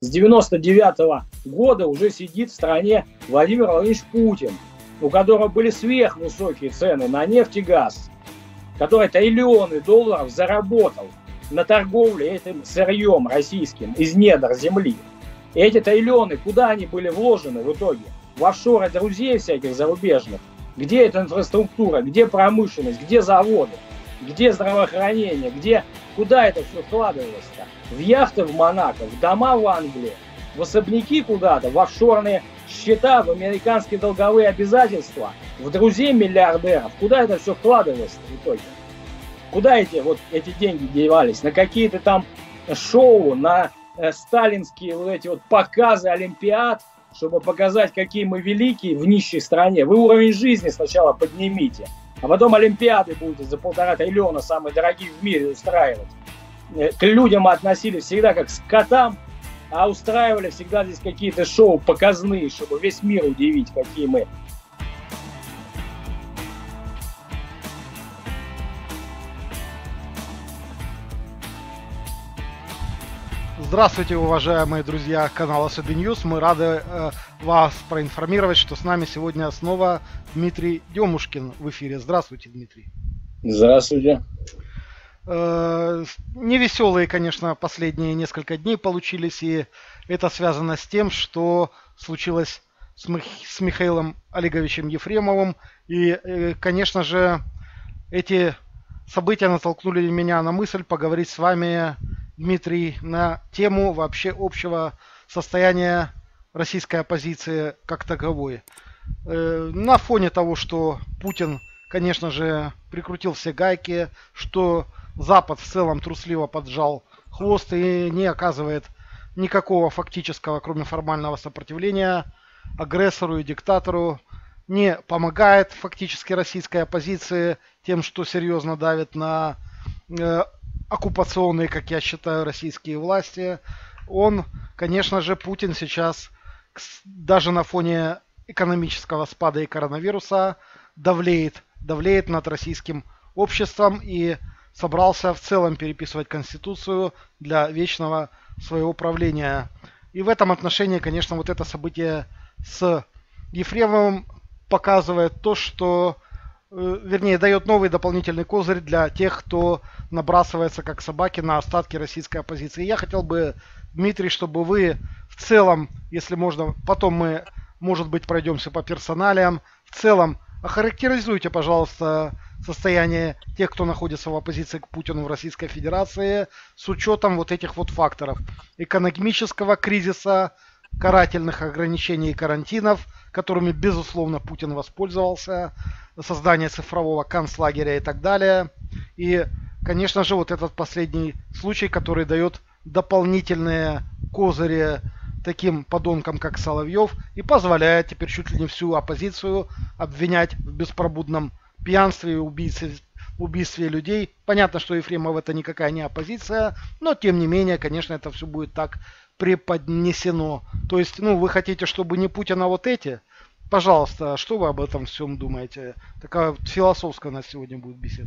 С 99-го года уже сидит в стране Владимир Владимирович Путин, у которого были сверхвысокие цены на нефть и газ, который триллионы долларов заработал на торговле этим сырьем российским из недр земли. И эти триллионы, куда они были вложены в итоге? В офшоры друзей всяких зарубежных. Где эта инфраструктура, где промышленность, где заводы, где здравоохранение, куда это все вкладывалось-то? В яхты в Монако, в дома в Англии, в особняки куда-то, в офшорные счета, в американские долговые обязательства, в друзей миллиардеров. Куда это все вкладывалось в итоге? Куда эти деньги девались? На какие-то там шоу, на сталинские эти показы олимпиад, чтобы показать, какие мы великие в нищей стране. Вы уровень жизни сначала поднимите, а потом олимпиады будете за 1,5 триллиона, самые дорогие в мире, устраивать. К людям относились всегда как к скотам, а устраивали всегда здесь какие-то шоу показные, чтобы весь мир удивить, какие мы. Здравствуйте, уважаемые друзья канала Сады Ньюс. Мы рады вас проинформировать, что с нами сегодня снова Дмитрий Демушкин в эфире. Здравствуйте, Дмитрий. Здравствуйте. Невеселые, конечно, последние несколько дней получились, и это связано с тем, что случилось с Михаилом Олеговичем Ефремовым. И, конечно же, эти события натолкнули меня на мысль поговорить с вами, Дмитрий, на тему вообще общего состояния российской оппозиции как таковой. На фоне того, что Путин, конечно же, прикрутил все гайки, что Запад в целом трусливо поджал хвост и не оказывает никакого фактического, кроме формального сопротивления агрессору и диктатору, не помогает фактически российской оппозиции тем, что серьезно давит на оккупационные, как я считаю, российские власти. Он, конечно же, Путин сейчас, даже на фоне экономического спада и коронавируса, давлеет над российским обществом и собрался в целом переписывать Конституцию для вечного своего правления. И в этом отношении, конечно, вот это событие с Ефремовым показывает то, что, вернее, дает новый дополнительный козырь для тех, кто набрасывается как собаки на остатки российской оппозиции. Я хотел бы, Дмитрий, чтобы вы в целом, если можно, потом мы, может быть, пройдемся по персоналиям, в целом охарактеризуйте, пожалуйста, состояние тех, кто находится в оппозиции к Путину в Российской Федерации, с учетом вот этих вот факторов: экономического кризиса, карательных ограничений и карантинов, которыми, безусловно, Путин воспользовался, создание цифрового концлагеря и так далее. И, конечно же, вот этот последний случай, который дает дополнительные козыри таким подонкам, как Соловьев, и позволяет теперь чуть ли не всю оппозицию обвинять в беспробудном пьянстве и убийстве людей. Понятно, что Ефремов это никакая не оппозиция, но тем не менее, конечно, это все будет так преподнесено. То есть, вы хотите, чтобы не Путин, а вот эти? Пожалуйста, что вы об этом всем думаете? Такая философская у нас сегодня будет беседа.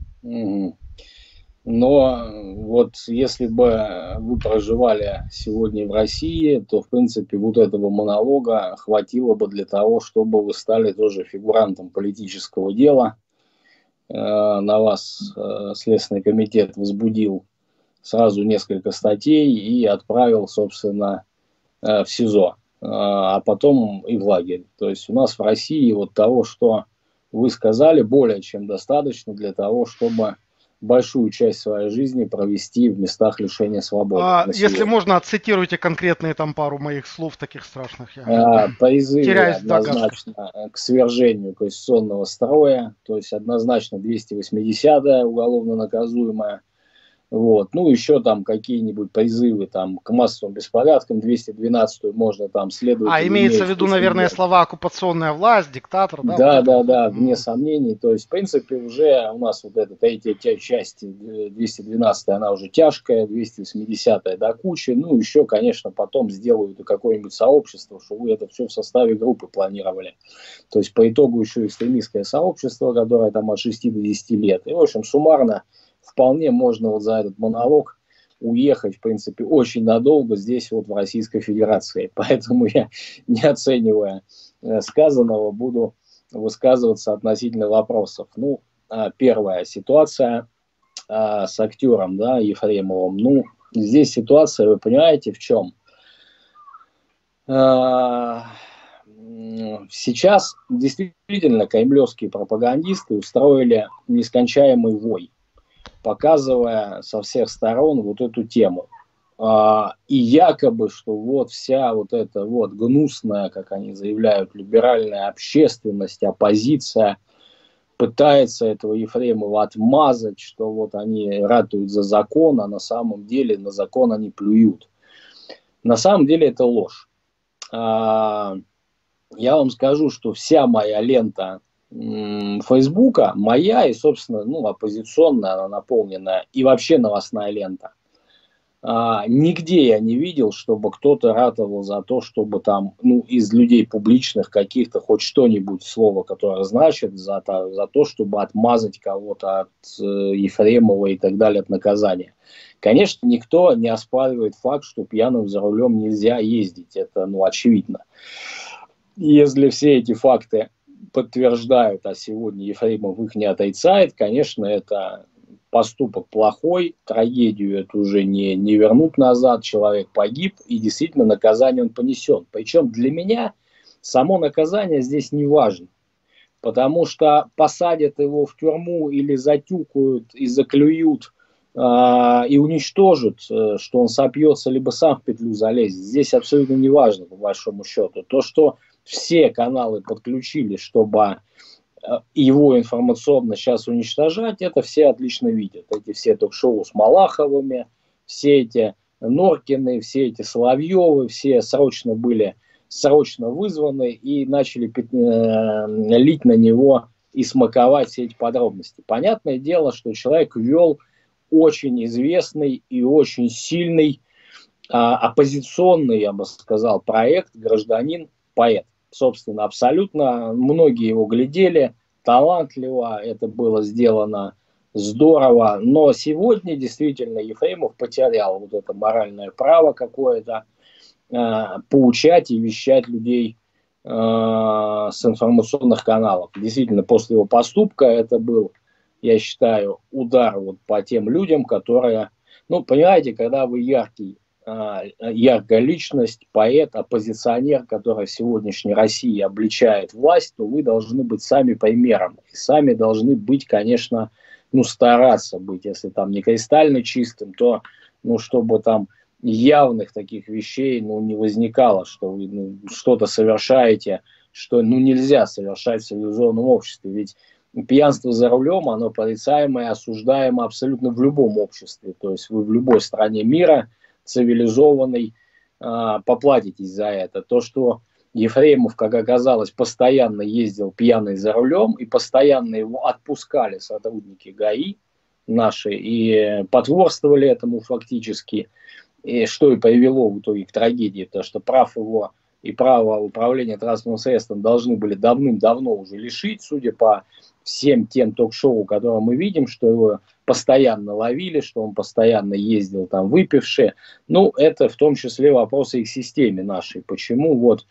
Но вот если бы вы проживали сегодня в России, то, в принципе, вот этого монолога хватило бы для того, чтобы вы стали тоже фигурантом политического дела. На вас Следственный комитет возбудил сразу несколько статей и отправил, собственно, в СИЗО, а потом и в лагерь. То есть у нас в России вот того, что вы сказали, более чем достаточно для того, чтобы большую часть своей жизни провести в местах лишения свободы. Если можно, цитируйте конкретные там пару моих слов таких страшных. Призывы однозначно к свержению конституционного строя, то есть однозначно 280-я уголовно наказуемая. Вот. Еще там какие-нибудь призывы там, к массовым беспорядкам, 212-ю можно там следовать. Имеется в виду, наверное, слова оккупационная власть, диктатор, да? Да, вне сомнений. То есть, в принципе, уже у нас вот эта третья часть, 212-я, она уже тяжкая, 280-я до кучи. Еще, конечно, потом сделают и какое-нибудь сообщество, что вы это все в составе группы планировали. То есть, по итогу еще экстремистское сообщество, которое там от 6 до 10 лет. И, в общем, суммарно вполне можно вот за этот монолог уехать, в принципе, очень надолго здесь, вот в Российской Федерации. Поэтому я, не оценивая сказанного, буду высказываться относительно вопросов. Ну, первая ситуация с актером, да, Ефремовым. Ну, здесь ситуация, вы понимаете, в чем? Сейчас действительно кремлевские пропагандисты устроили нескончаемый вой, показывая со всех сторон вот эту тему. И якобы, что вот вся вот эта вот гнусная, как они заявляют, либеральная общественность, оппозиция пытается этого Ефремова отмазать, что вот они ратуют за закон, а на самом деле на закон они плюют. На самом деле это ложь. Я вам скажу, что вся моя лента Фейсбука, моя и, собственно, ну, оппозиционная, она наполненная, и вообще новостная лента. Нигде я не видел, чтобы кто-то ратовал за то, чтобы там, ну, из людей публичных каких-то хоть что-нибудь, слово, которое значит, за то, чтобы отмазать кого-то от Ефремова и так далее, от наказания. Конечно, никто не оспаривает факт, что пьяным за рулем нельзя ездить. Это, ну, очевидно. Если все эти факты подтверждают, а сегодня Ефремов их не отрицает, конечно, это поступок плохой, трагедию эту уже не вернут назад, человек погиб, и действительно наказание он понесет. Причем для меня само наказание здесь не важно, потому что посадят его в тюрьму или затюкают и заклюют, и уничтожат, что он сопьется, либо сам в петлю залезет. Здесь абсолютно не важно, по большому счету. То, что все каналы подключили, чтобы его информационно сейчас уничтожать, это все отлично видят. Эти все ток-шоу с Малаховыми, все эти Норкины, все эти Соловьевы, все срочно вызваны и начали лить на него и смаковать все эти подробности. Понятное дело, что человек вел очень известный и очень сильный оппозиционный, я бы сказал, проект «Гражданин-поэт». Собственно, абсолютно многие его глядели, талантливо, это было сделано здорово, но сегодня действительно Ефремов потерял вот это моральное право какое-то поучать и вещать людей с информационных каналов. Действительно, после его поступка это был, я считаю, удар вот по тем людям, которые, ну, понимаете, когда вы яркая личность, поэт, оппозиционер, который в сегодняшней России обличает власть, то вы должны быть сами примером. И сами должны быть, конечно, ну, стараться быть. Если там не кристально чистым, то, ну, чтобы там явных таких вещей, ну, не возникало, что вы что-то совершаете, что, ну, нельзя совершать в цивилизованном обществе. Ведь пьянство за рулем, оно порицаемо и осуждаемо абсолютно в любом обществе. То есть вы в любой стране мира цивилизованный, поплатитесь за это. То, что Ефремов, как оказалось, постоянно ездил пьяный за рулем, и постоянно его отпускали сотрудники ГАИ наши, и потворствовали этому фактически, и что и привело в итоге к трагедии, потому что прав его и право управления транспортным средством должны были давным-давно уже лишить, судя по всем тем ток-шоу, которые мы видим, что его постоянно ловили, что он постоянно ездил там выпивший. Ну, это в том числе вопросы и к системе нашей. Почему вот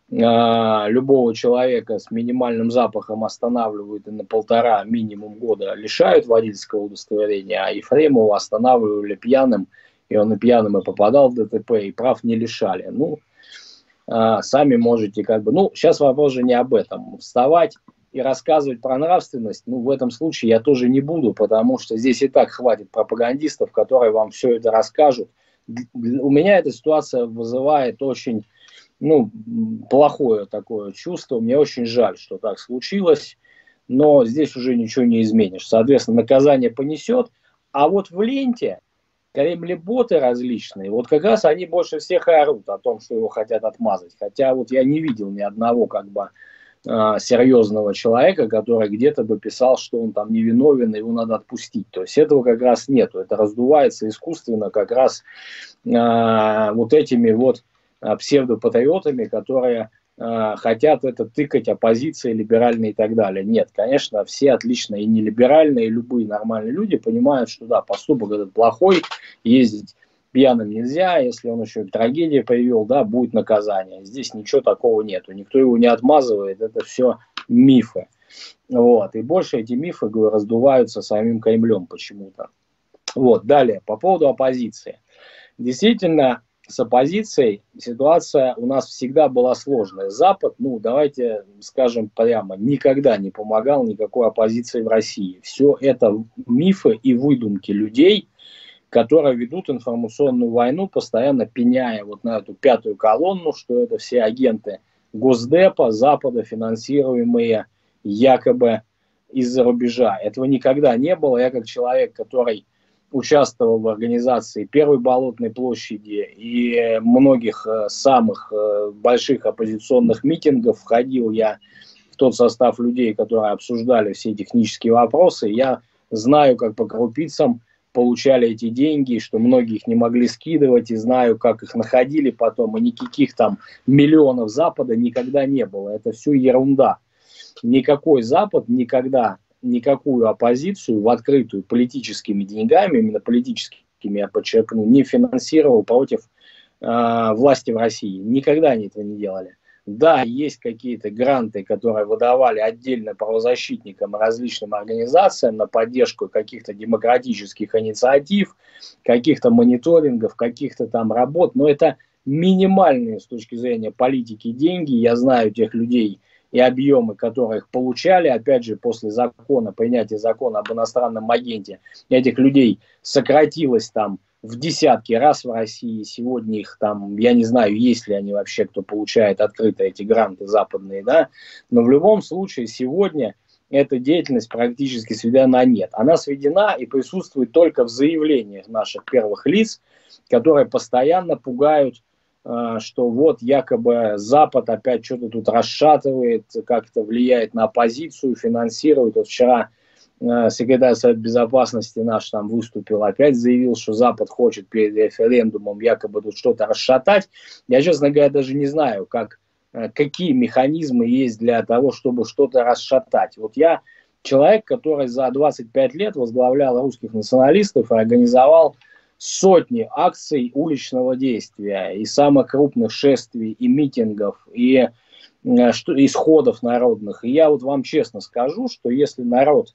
любого человека с минимальным запахом останавливают и на 1,5 минимум года лишают водительского удостоверения, а Ефремова останавливали пьяным, и он и пьяным и попадал в ДТП, и прав не лишали. Ну, сами можете как бы... Ну, сейчас вопрос же не об этом. Вставать и рассказывать про нравственность, ну, в этом случае я тоже не буду, потому что здесь и так хватит пропагандистов, которые вам все это расскажут. У меня эта ситуация вызывает очень, ну, плохое такое чувство. Мне очень жаль, что так случилось, но здесь уже ничего не изменишь. Соответственно, наказание понесет. А вот в ленте кремлеботы различные, вот как раз они больше всех и орут о том, что его хотят отмазать. Хотя вот я не видел ни одного как бы серьезного человека, который где-то бы писал, что он там невиновен, его надо отпустить. То есть этого как раз нету. Это раздувается искусственно как раз вот этими вот псевдопатриотами, которые хотят это тыкать оппозиции, либеральные и так далее. Нет, конечно, все отлично, и не либеральные, и любые нормальные люди понимают, что да, поступок этот плохой, ездить пьяным нельзя, если он еще трагедию привел, да, будет наказание. Здесь ничего такого нету, никто его не отмазывает, это все мифы. Вот. И больше эти мифы, говорю, раздуваются самим Кремлем почему-то. Вот. Далее, по поводу оппозиции. Действительно, с оппозицией ситуация у нас всегда была сложная. Запад, ну, давайте скажем прямо, никогда не помогал никакой оппозиции в России. Все это мифы и выдумки людей, которые ведут информационную войну, постоянно пеняя вот на эту пятую колонну, что это все агенты Госдепа, Запада, финансируемые якобы из-за рубежа. Этого никогда не было. Я как человек, который участвовал в организации Первой Болотной площади и многих самых больших оппозиционных митингов, входил я в тот состав людей, которые обсуждали все технические вопросы. Я знаю, как по крупицам получали эти деньги, что многие их не могли скидывать, и знаю, как их находили потом, и никаких там миллионов Запада никогда не было. Это все ерунда. Никакой Запад никогда никакую оппозицию в открытую политическими деньгами, именно политическими, я подчеркну, не финансировал против власти в России. Никогда они этого не делали. Да, есть какие-то гранты, которые выдавали отдельно правозащитникам и различным организациям на поддержку каких-то демократических инициатив, каких-то мониторингов, каких-то там работ, но это минимальные с точки зрения политики деньги. Я знаю тех людей и объемы, которые их получали, опять же, после закона, принятия закона об иностранном агенте, этих людей сократилось там в десятки раз в России. Сегодня их там, я не знаю, есть ли они вообще, кто получает открыто эти гранты западные, да, но в любом случае сегодня эта деятельность практически сведена на нет. Она сведена и присутствует только в заявлениях наших первых лиц, которые постоянно пугают, что вот якобы Запад опять что-то тут расшатывает, как-то влияет на оппозицию, финансирует. Вот вчера секретарь Совета Безопасности наш там выступил, опять заявил, что Запад хочет перед референдумом якобы тут что-то расшатать. Я, честно говоря, даже не знаю, какие механизмы есть для того, чтобы что-то расшатать. Вот я человек, который за 25 лет возглавлял русских националистов и организовал сотни акций уличного действия, и самых крупных шествий, и митингов, и исходов народных. И я вот вам честно скажу, что если народ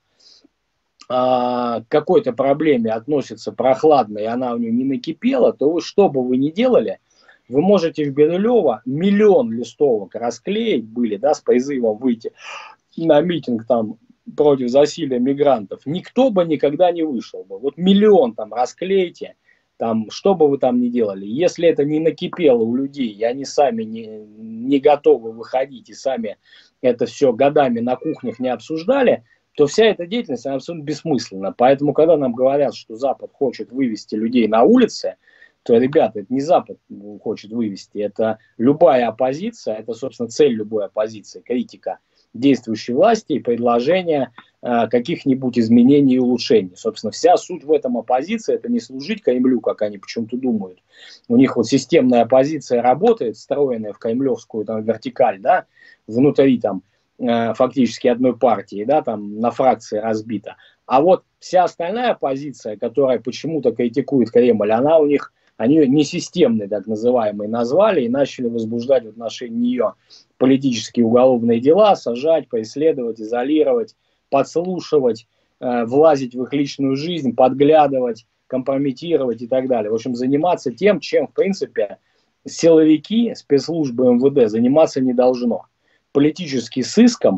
к какой-то проблеме относится прохладно, и она у него не накипела, то вы, что бы вы ни делали, вы можете в Бирюлево миллион листовок расклеить были, да, с призывом выйти на митинг там против засилия мигрантов. Никто бы никогда не вышел бы. Вот миллион там расклейте, там, что бы вы там ни делали. Если это не накипело у людей, и они сами не готовы выходить, и сами это все годами на кухнях не обсуждали, то вся эта деятельность она абсолютно бессмысленна. Поэтому, когда нам говорят, что Запад хочет вывести людей на улицы, то, ребята, это не Запад хочет вывести, это любая оппозиция, это, собственно, цель любой оппозиции, критика действующей власти и предложение каких-нибудь изменений и улучшений. Собственно, вся суть в этом оппозиции – это не служить Кремлю, как они почему-то думают. У них вот системная оппозиция работает, встроенная в кремлевскую там, вертикаль, да, внутри там фактически одной партии, да, там на фракции разбита. А вот вся остальная оппозиция, которая почему-то критикует Кремль, она у них, они ее несистемной, так называемой, назвали и начали возбуждать в отношении нее политические уголовные дела, сажать, преследовать, изолировать, подслушивать, влазить в их личную жизнь, подглядывать, компрометировать и так далее. В общем, заниматься тем, чем, в принципе, силовики, спецслужбы МВД заниматься не должно. Политический сыском,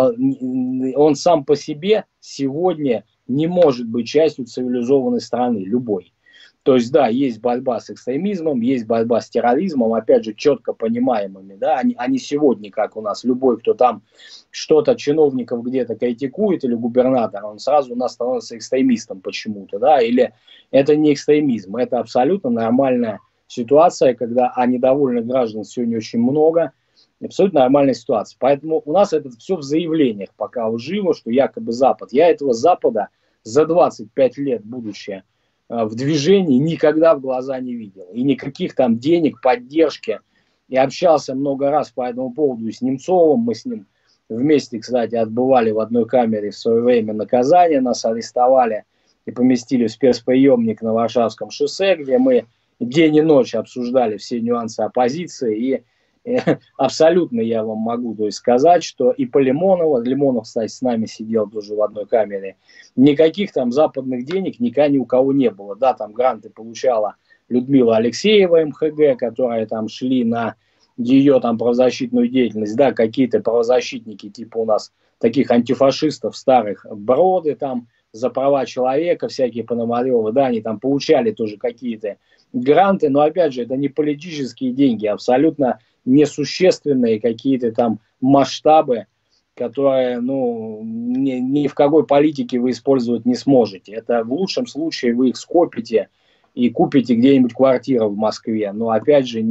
он сам по себе сегодня не может быть частью цивилизованной страны, любой. То есть, да, есть борьба с экстремизмом, есть борьба с терроризмом, опять же, четко понимаемыми, да, они сегодня, как у нас, любой, кто там что-то, чиновников где-то критикует, или губернатор, он сразу у нас становится экстремистом почему-то, да, или это не экстремизм, это абсолютно нормальная ситуация, когда недовольных граждан сегодня очень много, абсолютно нормальная ситуация. Поэтому у нас это все в заявлениях пока живо, что якобы Запад. Я этого Запада за 25 лет, будучи в движении, никогда в глаза не видел. И никаких там денег, поддержки и общался много раз по этому поводу и с Немцовым. Мы с ним вместе, кстати, отбывали в одной камере в свое время наказание. Нас арестовали и поместили в спецприемник на Варшавском шоссе, где мы день и ночь обсуждали все нюансы оппозиции. И абсолютно я вам могу, то есть, сказать, что и по Лимонову, Лимонов, кстати, с нами сидел тоже в одной камере, никаких там западных денег никогда ни у кого не было. Да, там гранты получала Людмила Алексеева, МХГ, которые там шли на ее там правозащитную деятельность. Да, какие-то правозащитники, типа у нас таких антифашистов старых, Броды там, за права человека, всякие Пономаревы, да, они там получали тоже какие-то гранты, но опять же, это не политические деньги, абсолютно несущественные какие-то там масштабы, которые, ну, ни в какой политике вы использовать не сможете. Это в лучшем случае вы их скопите и купите где-нибудь квартиру в Москве, но опять же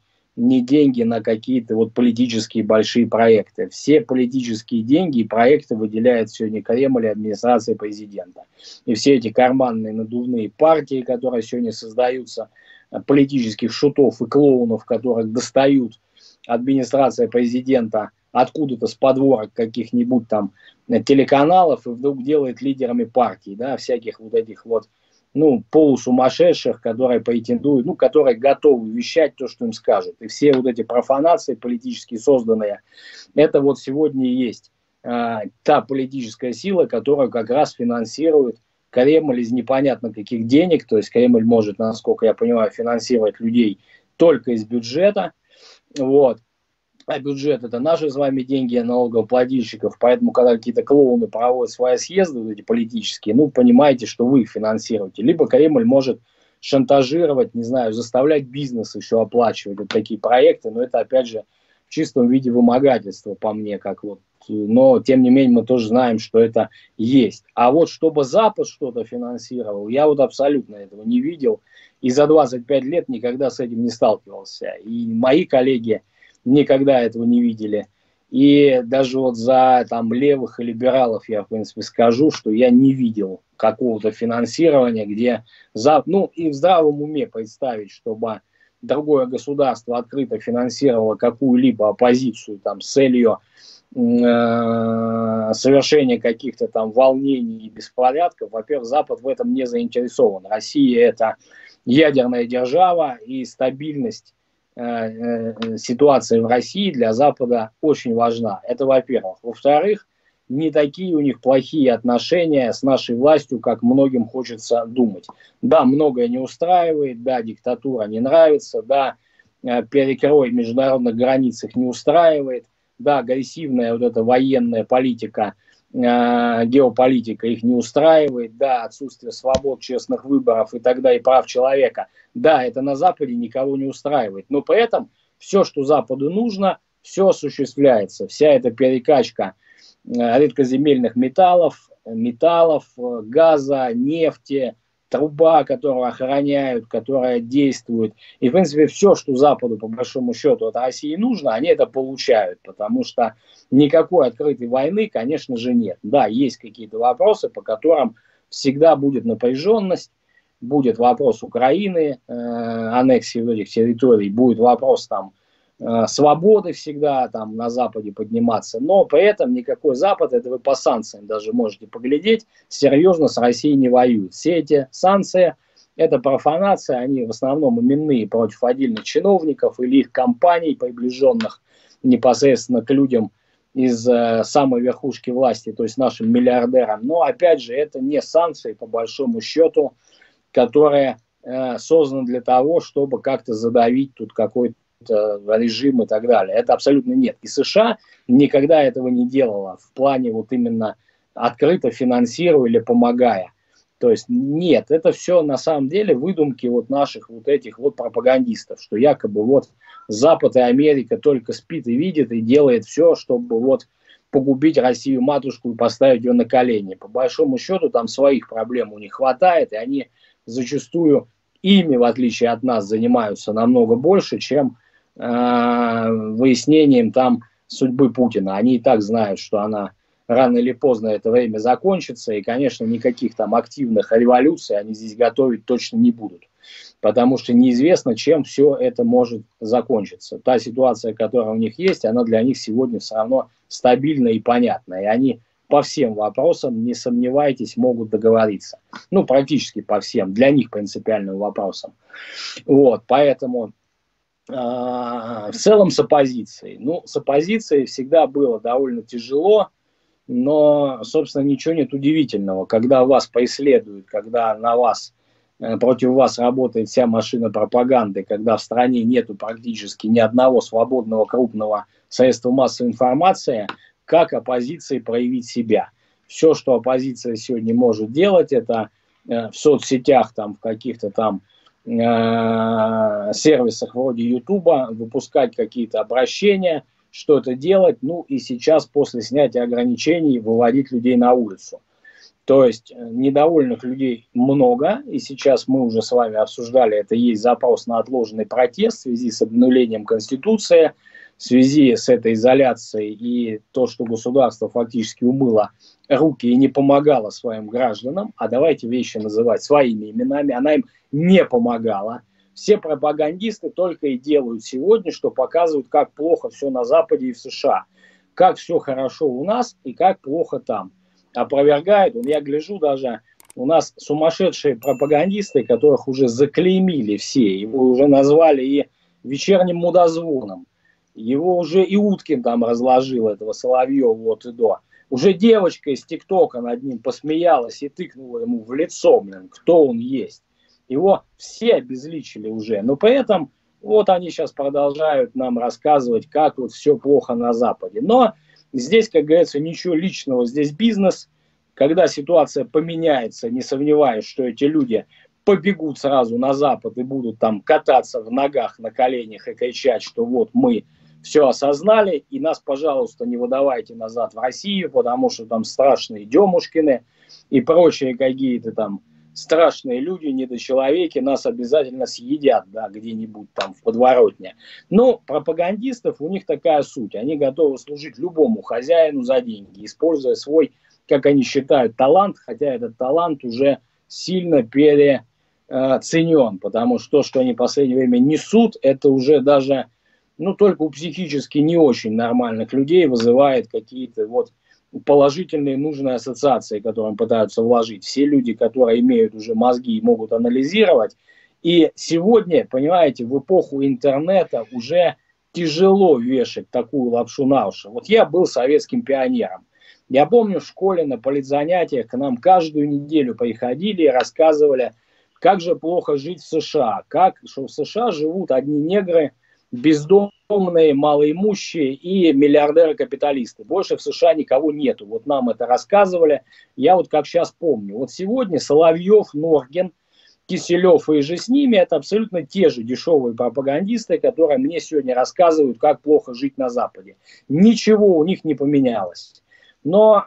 не деньги на какие-то вот политические большие проекты. Все политические деньги и проекты выделяет сегодня Кремль и администрация президента. И все эти карманные надувные партии, которые сегодня создаются, политических шутов и клоунов, которых достают администрация президента откуда-то с подворок каких-нибудь там телеканалов и вдруг делает лидерами партий, да, всяких вот этих вот, ну, полусумасшедших, которые претендуют, ну, которые готовы вещать то, что им скажут. И все вот эти профанации политически созданные, это вот сегодня и есть та политическая сила, которая как раз финансирует Кремль из непонятно каких денег. То есть Кремль может, насколько я понимаю, финансировать людей только из бюджета. Вот. А бюджет — это наши с вами деньги налогоплательщиков, поэтому, когда какие-то клоуны проводят свои съезды, вот эти политические, ну, понимаете, что вы их финансируете. Либо Кремль может шантажировать, не знаю, заставлять бизнес еще оплачивать вот такие проекты, но это, опять же, в чистом виде вымогательство, по мне, как вот. Но, тем не менее, мы тоже знаем, что это есть. А вот чтобы Запад что-то финансировал, я вот абсолютно этого не видел. И за 25 лет никогда с этим не сталкивался. И мои коллеги никогда этого не видели. И даже вот за там левых и либералов я, в принципе, скажу, что я не видел какого-то финансирования, где, ну, и в здравом уме представить, чтобы другое государство открыто финансировало какую-либо оппозицию там с целью совершения каких-то там волнений и беспорядков. Во-первых, Запад в этом не заинтересован. Россия — это ядерная держава, и стабильность ситуация в России для Запада очень важна. Это во-первых. Во-вторых, не такие у них плохие отношения с нашей властью, как многим хочется думать. Да, многое не устраивает, да, диктатура не нравится, да, перекрой международных границ их не устраивает, да, агрессивная вот эта военная политика, геополитика их не устраивает, да, отсутствие свобод, честных выборов и так далее, и прав человека. Да, это на Западе никого не устраивает, но при этом все, что Западу нужно, все осуществляется. Вся эта перекачка редкоземельных металлов, газа, нефти, труба, которую охраняют, которая действует. И, в принципе, все, что Западу, по большому счету, от России нужно, они это получают, потому что никакой открытой войны, конечно же, нет. Да, есть какие-то вопросы, по которым всегда будет напряженность, будет вопрос Украины, аннексии вот этих территорий, будет вопрос там свободы всегда там на Западе подниматься, но при этом никакой Запад, это вы по санкциям даже можете поглядеть, серьезно с Россией не воюет. Все эти санкции — это профанация, они в основном именные против отдельных чиновников или их компаний, приближенных непосредственно к людям из самой верхушки власти, то есть нашим миллиардерам. Но опять же, это не санкции, по большому счету, которые созданы для того, чтобы как-то задавить тут какой-то режим и так далее. Это абсолютно нет. И США никогда этого не делала в плане вот именно открыто финансируя или помогая. То есть нет, это все на самом деле выдумки вот наших вот этих вот пропагандистов, что якобы вот Запад и Америка только спит и видит и делает все, чтобы вот погубить Россию матушку и поставить ее на колени. По большому счету там своих проблем у них хватает, и они зачастую ими, в отличие от нас, занимаются намного больше, чем выяснением там судьбы Путина. Они и так знают, что она рано или поздно это время закончится, и, конечно, никаких там активных революций они здесь готовить точно не будут. потому что неизвестно, чем все это может закончиться. Та ситуация, которая у них есть, она для них сегодня все равно стабильна и понятна, и они по всем вопросам, не сомневайтесь, могут договориться. Ну, практически по всем, для них принципиальным вопросам. Вот, поэтому в целом с оппозицией. Ну, с оппозицией всегда было довольно тяжело, но, собственно, ничего нет удивительного. Когда вас преследуют, когда на вас, против вас работает вся машина пропаганды, когда в стране нету практически ни одного свободного крупного средства массовой информации, как оппозиции проявить себя. Все, что оппозиция сегодня может делать, это в соцсетях, там, в каких-то там сервисах вроде Ютуба выпускать какие-то обращения, что-то делать, ну и сейчас после снятия ограничений выводить людей на улицу. То есть недовольных людей много, и сейчас мы уже с вами обсуждали, это есть запрос на отложенный протест в связи с обнулением Конституции, в связи с этой изоляцией и то, что государство фактически умыло руки и не помогало своим гражданам, а давайте вещи называть своими именами, она им не помогала. Все пропагандисты только и делают сегодня, что показывают, как плохо все на Западе и в США, как все хорошо у нас и как плохо там. Опровергает, я гляжу даже, у нас сумасшедшие пропагандисты, которых уже заклеймили все, его уже назвали и вечерним мудозвоном. Его уже и Уткин там разложил, этого Соловьева вот и до. Уже девочка из ТикТока над ним посмеялась и тыкнула ему в лицо, кто он есть. Его все обезличили уже. Но при этом вот они сейчас продолжают нам рассказывать, как вот все плохо на Западе. Но здесь, как говорится, ничего личного, здесь бизнес. Когда ситуация поменяется, не сомневаюсь, что эти люди побегут сразу на Запад и будут там кататься в ногах, на коленях и кричать, что вот мы все осознали, и нас, пожалуйста, не выдавайте назад в Россию, потому что там страшные Демушкины и прочие какие-то там страшные люди, недочеловеки, нас обязательно съедят, да, где-нибудь там в подворотне. Но пропагандистов у них такая суть. Они готовы служить любому хозяину за деньги, используя свой, как они считают, талант, хотя этот талант уже сильно переоценен, потому что то, что они в последнее время несут, это уже даже, ну, только у психически не очень нормальных людей вызывает какие-то вот положительные нужные ассоциации, которые пытаются вложить. Все люди, которые имеют уже мозги и могут анализировать. И сегодня, понимаете, в эпоху интернета уже тяжело вешать такую лапшу на уши. Вот я был советским пионером. Я помню, в школе на политзанятиях к нам каждую неделю приходили и рассказывали, как же плохо жить в США, что в США живут одни негры, бездомные, малоимущие и миллиардеры-капиталисты. Больше в США никого нету. Вот нам это рассказывали. Я вот как сейчас помню. Вот сегодня Соловьев, Норкин, Киселев и же с ними это абсолютно те же дешевые пропагандисты, которые мне сегодня рассказывают, как плохо жить на Западе. Ничего у них не поменялось. Но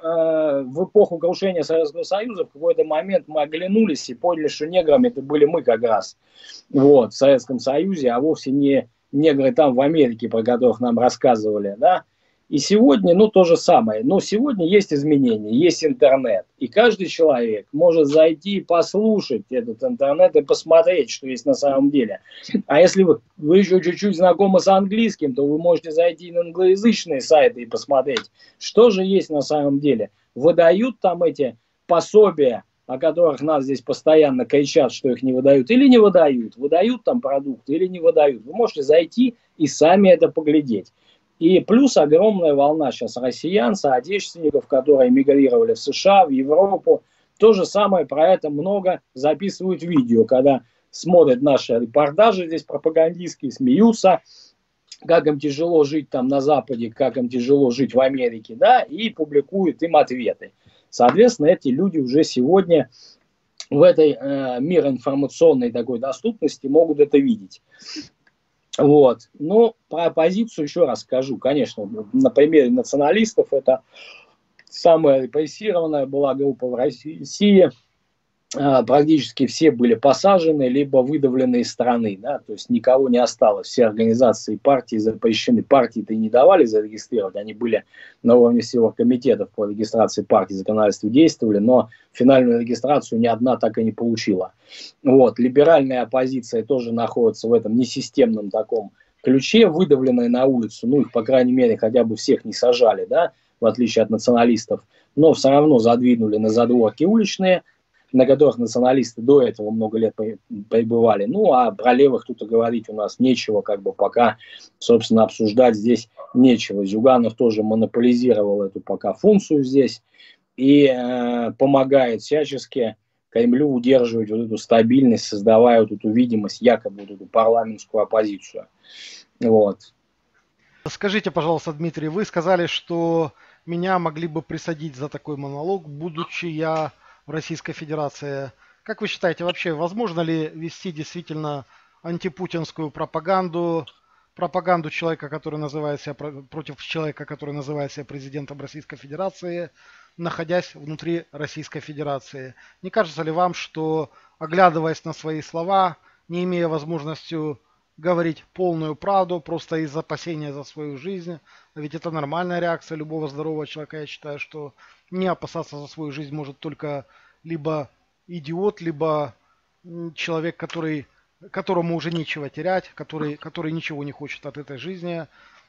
в эпоху крушения Советского Союза в какой-то момент мы оглянулись и поняли, что неграми это были мы как раз вот, в Советском Союзе, а вовсе не негры там в Америке, про которых нам рассказывали, да. И сегодня, ну, то же самое. Но сегодня есть изменения, есть интернет. И каждый человек может зайти и послушать этот интернет и посмотреть, что есть на самом деле. А если вы еще чуть-чуть знакомы с английским, то вы можете зайти на англоязычные сайты и посмотреть, что же есть на самом деле. Выдают там эти пособия, о которых нас здесь постоянно кричат, что их не выдают, или не выдают. Выдают там продукты или не выдают. Вы можете зайти и сами это поглядеть. И плюс огромная волна сейчас россиян, соотечественников, которые эмигрировали в США, в Европу. То же самое про это много записывают видео, когда смотрят наши репортажи здесь пропагандистские, смеются, как им тяжело жить там на Западе, как им тяжело жить в Америке, да, и публикуют им ответы. Соответственно, эти люди уже сегодня в этой мироинформационной такой доступности могут это видеть. Вот. Ну, про оппозицию еще раз скажу. Конечно, на примере националистов это самая репрессированная была группа в России. практически все были посажены, либо выдавлены из страны, да, то есть никого не осталось, все организации партии запрещены, партии-то и не давали зарегистрировать, они были на уровне всего комитетов по регистрации партий, законодательству действовали, но финальную регистрацию ни одна так и не получила. Вот, либеральная оппозиция тоже находится в этом несистемном таком ключе, выдавленная на улицу, ну их, по крайней мере, хотя бы всех не сажали, да, в отличие от националистов, но все равно задвинули на задворки уличные, на которых националисты до этого много лет пребывали. Ну, а про левых тут и говорить у нас нечего, как бы пока, собственно, обсуждать здесь нечего. Зюганов тоже монополизировал эту пока функцию здесь и помогает всячески Кремлю удерживать вот эту стабильность, создавая вот эту видимость, якобы вот эту парламентскую оппозицию. Вот. Скажите, пожалуйста, Дмитрий, вы сказали, что меня могли бы присадить за такой монолог, будучи я в Российской Федерации. Как вы считаете, вообще возможно ли вести действительно антипутинскую пропаганду, пропаганду человека, который называет себя, против человека, который называет себя президентом Российской Федерации, находясь внутри Российской Федерации? Не кажется ли вам, что, оглядываясь на свои слова, не имея возможности говорить полную правду, просто из опасения за свою жизнь, ведь это нормальная реакция любого здорового человека, я считаю, что не опасаться за свою жизнь может только либо идиот, либо человек, которому уже нечего терять, который ничего не хочет от этой жизни.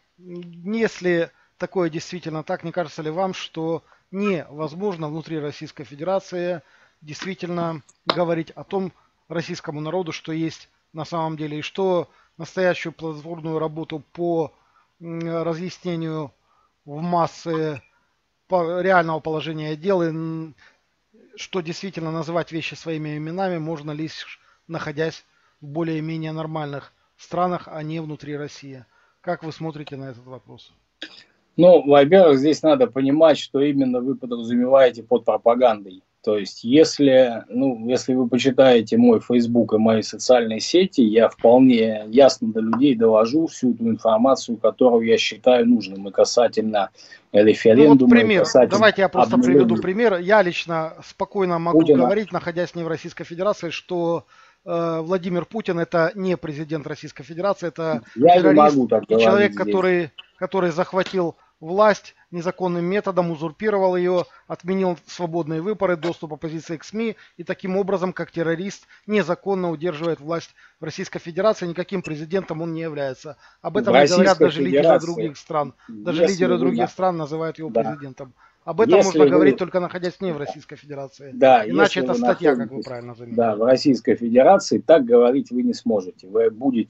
Если такое действительно так, не кажется ли вам, что невозможно внутри Российской Федерации действительно говорить о том российскому народу, что есть на самом деле, и что настоящую плодотворную работу по разъяснению в массы реального положения дел, и что действительно называть вещи своими именами можно лишь находясь в более-менее нормальных странах, а не внутри России. Как вы смотрите на этот вопрос? Ну, во-первых, здесь надо понимать, что именно вы подразумеваете под пропагандой. То есть, если вы почитаете мой Facebook и мои социальные сети, я вполне ясно до людей довожу всю ту информацию, которую я считаю нужным, и касательно референдума. Ну вот пример, давайте я просто приведу пример. Я лично спокойно могу говорить, находясь не в Российской Федерации, что Владимир Путин это не президент Российской Федерации, это террорист и человек, который захватил власть незаконным методом, узурпировал ее, отменил свободные выборы, доступ оппозиции к СМИ и таким образом, как террорист, незаконно удерживает власть в Российской Федерации. Никаким президентом он не является. Об этом не говорят даже лидеры других стран. Даже лидеры других стран называют его президентом. Об этом можно говорить только находясь не в Российской Федерации. Да, иначе это статья, как вы правильно заметили. Да, в Российской Федерации так говорить вы не сможете. Вы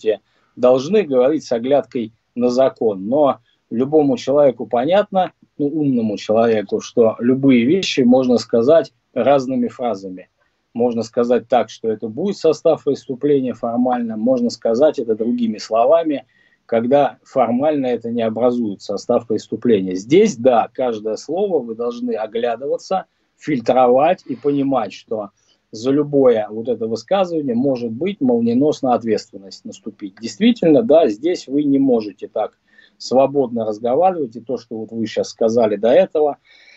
должны говорить с оглядкой на закон. Но любому человеку понятно, умному человеку, что любые вещи можно сказать разными фразами. Можно сказать так, что это будет состав преступления формально, можно сказать это другими словами, когда формально это не образует состав преступления. Здесь, да, каждое слово вы должны оглядываться, фильтровать и понимать, что за любое вот это высказывание может быть молниеносно ответственность наступить. Действительно, да, здесь вы не можете так свободно разговаривать, и то, что вот вы сейчас сказали до этого,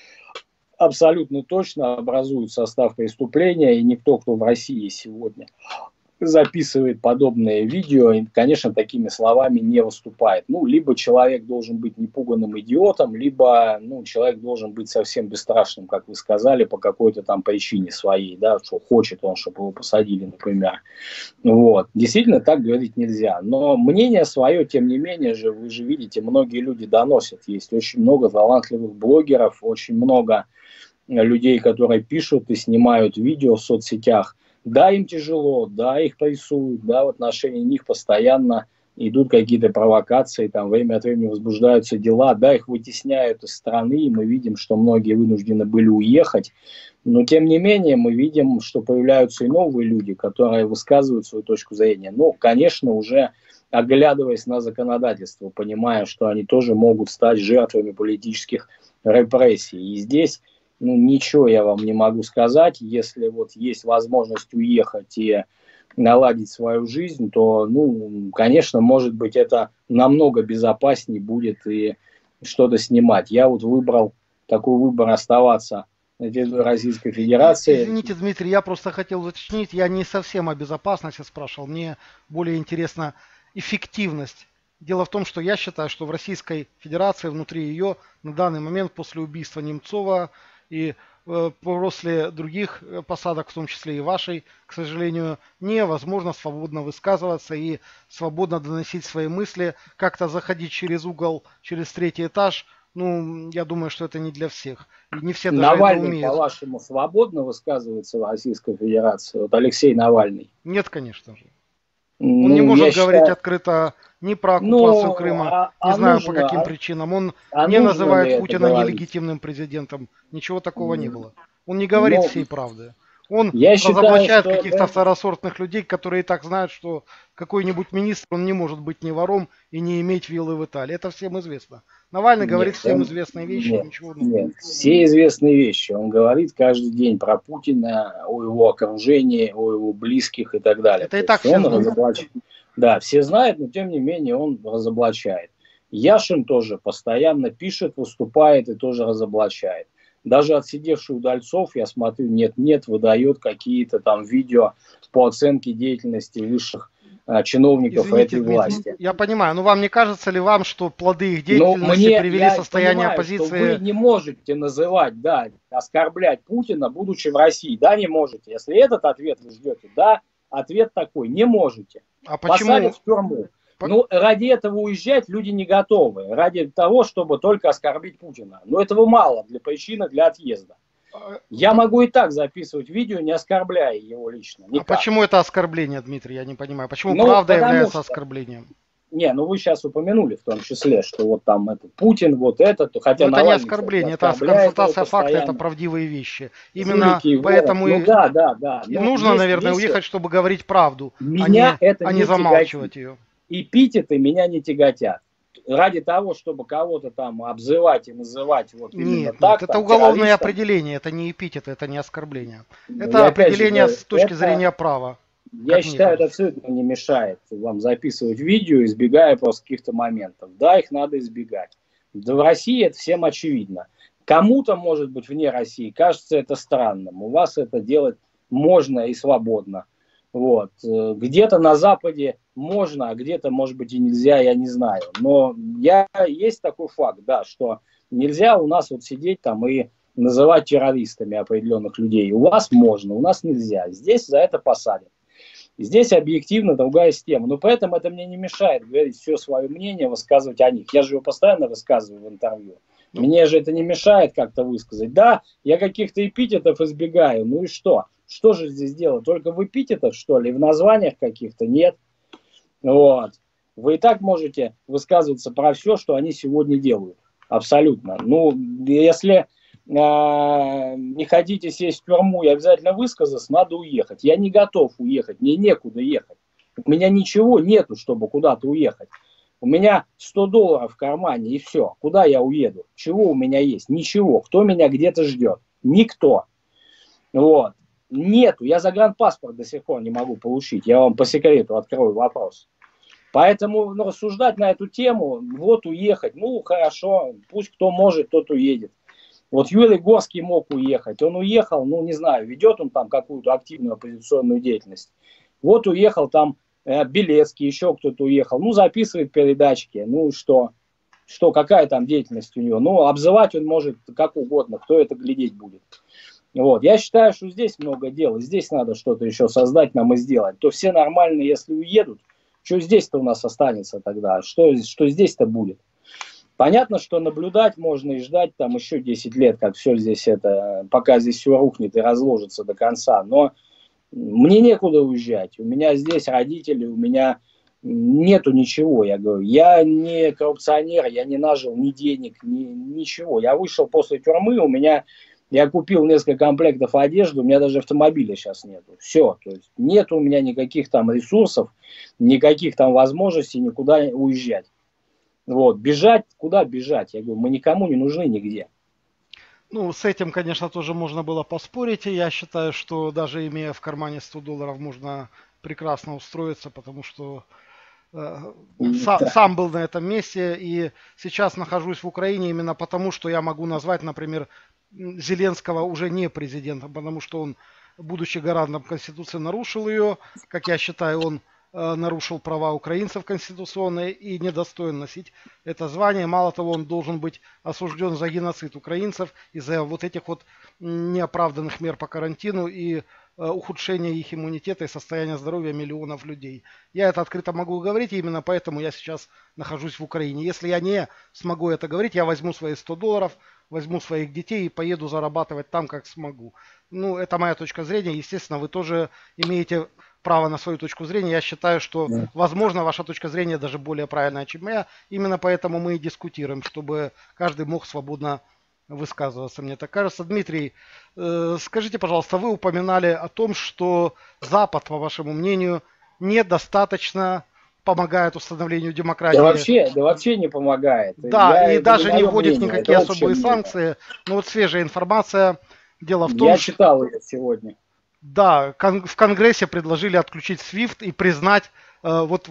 абсолютно точно образует состав преступления, и никто, кто в России сегодня записывает подобные видео, и, конечно, такими словами не выступает. Либо человек должен быть непуганным идиотом, либо человек должен быть совсем бесстрашным, как вы сказали, по какой-то там причине своей, да, что хочет он, чтобы его посадили, например. Вот. Действительно, так говорить нельзя. Но мнение свое, тем не менее же, вы же видите, многие люди доносят. Есть очень много талантливых блогеров, очень много людей, которые пишут и снимают видео в соцсетях. Да, им тяжело, да, их прессуют, да, в отношении них постоянно идут какие-то провокации, там время от времени возбуждаются дела, да, их вытесняют из страны, и мы видим, что многие вынуждены были уехать, но тем не менее мы видим, что появляются и новые люди, которые высказывают свою точку зрения. Конечно, уже оглядываясь на законодательство, понимая, что они тоже могут стать жертвами политических репрессий. И здесь ничего я вам не могу сказать. Если вот есть возможность уехать и наладить свою жизнь, то, конечно, может быть, это намного безопаснее будет и что-то снимать. Я вот выбрал такой выбор оставаться на территории Российской Федерации. Извините, Дмитрий, я просто хотел уточнить, я не совсем о безопасности спрашивал, мне более интересна эффективность. Дело в том, что я считаю, что в Российской Федерации, внутри ее, на данный момент после убийства Немцова и после других посадок, в том числе и вашей, к сожалению, невозможно свободно высказываться и свободно доносить свои мысли, как-то заходить через угол, через третий этаж. Ну, я думаю, что это не для всех. И не все даже Навальный, это умеют. по-вашему, свободно высказывается в Российской Федерации? Вот Алексей Навальный. Нет, конечно же. Он не может говорить открыто ни про оккупацию Крыма, не знаю по каким причинам. Он не называет Путина нелегитимным президентом. Ничего такого не было. Он не говорит всей правды. Он разоблачает каких-то второсортных людей, которые и так знают, что какой-нибудь министр, он не может быть ни вором и не иметь виллы в Италии. Это всем известно. Навальный говорит всем известные вещи. Нет, все известные вещи. Он говорит каждый день про Путина, о его окружении, о его близких и так далее. Это и так все знают. Да, все знают, но тем не менее он разоблачает. Яшин тоже постоянно пишет, выступает и тоже разоблачает. Даже отсидевший Удальцов, я смотрю, нет, выдает какие-то там видео по оценке деятельности высших чиновников этой власти. Я понимаю, но вам не кажется ли вам, что плоды их деятельности привели в состояние оппозиции? Что вы не можете называть, да, оскорблять Путина, будучи в России. Да, не можете. Если этот ответ вы ждете, да, ответ такой, не можете. А почему? Посадят в тюрьму. Ну, ради этого уезжать люди не готовы. Ради того, чтобы только оскорбить Путина. Но этого мало для причины для отъезда. Я могу и так записывать видео, не оскорбляя его лично. Никак. А почему это оскорбление, Дмитрий? Я не понимаю. Почему правда является оскорблением? Не, ну вы сейчас упомянули в том числе, что вот там это Путин, вот это, хотя это не оскорбление, это констатация факта, это правдивые вещи. Именно поэтому и нужно, наверное, уехать, чтобы говорить правду, а не замалчивать ее. Эпитеты меня не тяготят. Ради того, чтобы кого-то там обзывать и называть вот именно так. Нет, это уголовное определение, это не эпитет, это не оскорбление. Это определение с точки зрения права. Я считаю, это абсолютно не мешает вам записывать видео, избегая просто каких-то моментов. Да, их надо избегать. Да, в России это всем очевидно. Кому-то, может быть, вне России кажется это странным. У вас это делать можно и свободно. Вот. Где-то на Западе можно, а где-то, может быть, и нельзя, я не знаю. Но есть такой факт, да, что нельзя у нас вот сидеть там и называть террористами определенных людей. У вас можно, у нас нельзя. Здесь за это посадят. Здесь объективно другая система. Но поэтому это мне не мешает говорить все свое мнение, высказывать о них. Я же его постоянно высказываю в интервью. Мне же это не мешает как-то высказать. Да, я каких-то эпитетов избегаю. Ну и что? Что же здесь делать? Только в эпитетах, что ли? В названиях каких-то? Нет. Вот. Вы и так можете высказываться про все, что они сегодня делают. Абсолютно. Ну, если не хотите сесть в тюрьму и обязательно высказаться, надо уехать. Я не готов уехать, мне некуда ехать. У меня ничего нету, чтобы куда-то уехать. У меня $100 в кармане и все. Куда я уеду? Чего у меня есть? Ничего. Кто меня где-то ждет? Никто. Вот. Нету. Я загранпаспорт до сих пор не могу получить. Я вам по секрету открою вопрос. Поэтому рассуждать на эту тему, вот уехать, ну хорошо, пусть кто может, тот уедет. Вот Юрий Горский мог уехать. Он уехал, ну не знаю, ведет он там какую-то активную оппозиционную деятельность. Вот уехал там Белецкий, еще кто-то уехал. Ну записывает передачки. Ну что, какая там деятельность у него? Ну обзывать он может как угодно, кто это глядеть будет. Вот. Я считаю, что здесь много дел. Здесь надо что-то еще создать нам и сделать. То все нормальные, если уедут, что здесь-то у нас останется тогда? Что здесь-то будет? Понятно, что наблюдать можно и ждать там еще 10 лет, как все здесь это, пока здесь все рухнет и разложится до конца. Но мне некуда уезжать. У меня здесь родители, у меня нету ничего. Я говорю, я не коррупционер, я не нажил ни денег, ничего. Я вышел после тюрьмы, я купил несколько комплектов одежды, у меня даже автомобиля сейчас нету. Все, то есть нет у меня никаких там ресурсов, никаких там возможностей никуда уезжать. Вот, бежать, куда бежать? Я говорю, мы никому не нужны нигде. Ну, с этим, конечно, тоже можно было поспорить. И я считаю, что даже имея в кармане $100, можно прекрасно устроиться, потому что сам был на этом месте и сейчас нахожусь в Украине именно потому, что я могу назвать, например, Зеленского уже не президентом, потому что он, будучи гарантом Конституции, нарушил ее. Как я считаю, он нарушил права украинцев конституционные и недостоин носить это звание. Мало того, он должен быть осужден за геноцид украинцев и за вот этих вот неоправданных мер по карантину и ухудшение их иммунитета и состояния здоровья миллионов людей. Я это открыто могу говорить, и именно поэтому я сейчас нахожусь в Украине. Если я не смогу это говорить, я возьму свои $100, возьму своих детей и поеду зарабатывать там, как смогу. Ну, это моя точка зрения. Естественно, вы тоже имеете право на свою точку зрения. Я считаю, что, возможно, ваша точка зрения даже более правильная, чем моя. Именно поэтому мы и дискутируем, чтобы каждый мог свободно высказываться, мне так кажется. Дмитрий, скажите, пожалуйста, вы упоминали о том, что Запад, по вашему мнению, недостаточно помогает установлению демократии. Да вообще не помогает. Да, и даже не вводит никакие особые санкции. Но вот свежая информация. Дело в том, я читал ее сегодня. Да, в Конгрессе предложили отключить SWIFT и признать, вот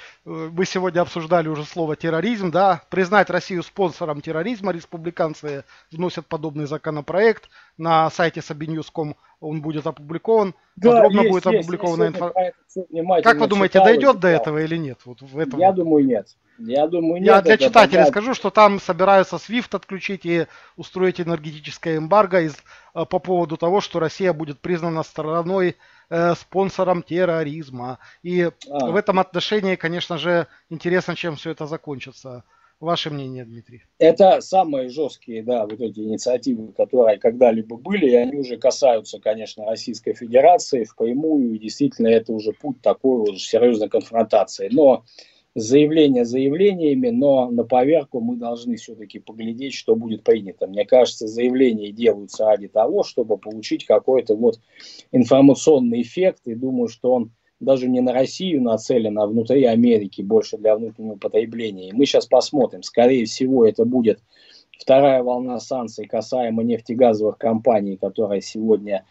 мы сегодня обсуждали уже слово терроризм, да, признать Россию спонсором терроризма. Республиканцы вносят подобный законопроект. На сайте sabnews.com он будет опубликован. Да, подробно будет опубликована информация. Как вы думаете, дойдет до этого или нет? Вот в этом... Я думаю, нет. Я для читателей скажу, что там собираются SWIFT отключить и устроить энергетическое эмбарго по поводу того, что Россия будет признана стороной спонсором терроризма. И в этом отношении, конечно же, интересно, чем все это закончится. Ваше мнение, Дмитрий? Это самые жесткие, да, вот эти инициативы, которые когда-либо были, и они уже касаются, конечно, Российской Федерации впрямую, и действительно это уже путь такой вот серьезной конфронтации. Но заявления заявлениями, но на поверку мы должны все-таки поглядеть, что будет принято. Мне кажется, заявления делаются ради того, чтобы получить какой-то вот информационный эффект, и думаю, что он даже не на Россию нацелен, а внутри Америки, больше для внутреннего потребления. И мы сейчас посмотрим. Скорее всего, это будет вторая волна санкций касаемо нефтегазовых компаний, которые сегодня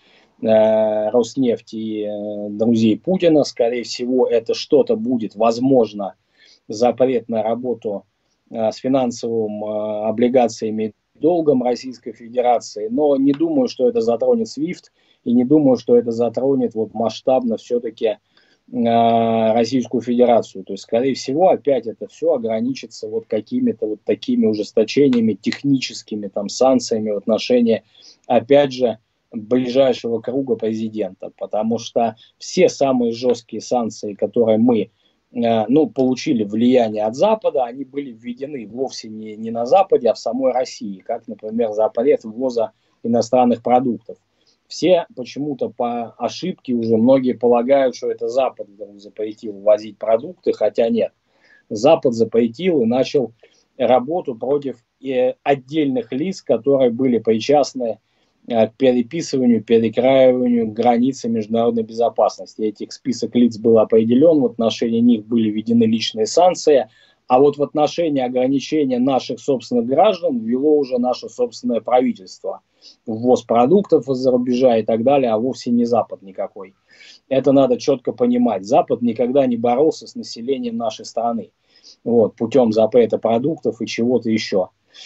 Роснефть и друзей Путина. Скорее всего, это что-то будет, возможно, запрет на работу с финансовым облигациями и долгом Российской Федерации. Но не думаю, что это затронет SWIFT, и не думаю, что это затронет вот масштабно все-таки Российскую Федерацию. То есть, скорее всего, опять это все ограничится вот какими-то вот такими ужесточениями, техническими там санкциями в отношении, опять же, ближайшего круга президента. Потому что все самые жесткие санкции, которые мы получили влияние от Запада, они были введены вовсе не на Западе, а в самой России, как, например, запрет ввоза иностранных продуктов. Все почему-то по ошибке уже многие полагают, что это Запад запретил ввозить продукты, хотя нет. Запад запретил и начал работу против отдельных лиц, которые были причастны к переписыванию, перекраиванию границы международной безопасности. Этих список лиц был определен, в отношении них были введены личные санкции, а вот в отношении ограничения наших собственных граждан ввело уже наше собственное правительство. Ввоз продуктов из-за рубежа и так далее, а вовсе не Запад никакой. Это надо четко понимать. Запад никогда не боролся с населением нашей страны путем запрета продуктов и чего-то еще.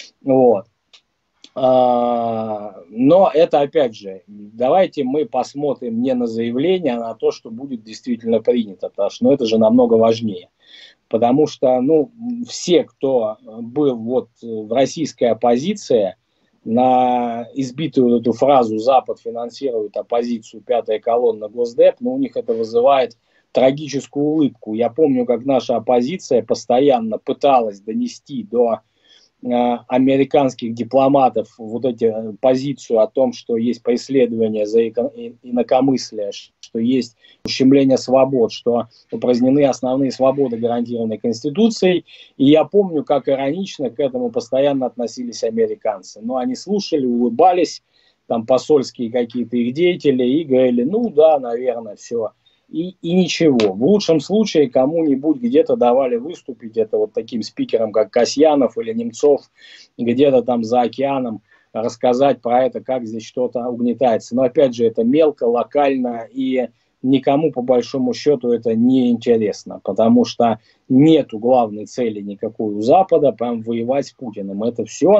Но это, опять же, давайте мы посмотрим не на заявление, а на то, что будет действительно принято, потому что это же намного важнее. Потому что все, кто был в российской оппозиции, на избитую эту фразу «Запад финансирует оппозицию, пятая колонна, Госдеп», у них это вызывает трагическую улыбку. Я помню, как наша оппозиция постоянно пыталась донести до американских дипломатов позицию о том, что есть преследование за инакомыслие, что есть ущемление свобод, что упразднены основные свободы, гарантированные Конституцией. И я помню, как иронично к этому постоянно относились американцы. Но они слушали, улыбались, там посольские какие-то их деятели, и говорили, да, наверное, все. И ничего. В лучшем случае кому-нибудь где-то давали выступить, это таким спикерам, как Касьянов или Немцов, где-то там за океаном рассказать про это, как здесь что-то угнетается. Но опять же, это мелко, локально, и никому по большому счету это не интересно, потому что нету главной цели никакой у Запада, прям воевать с Путиным. Это все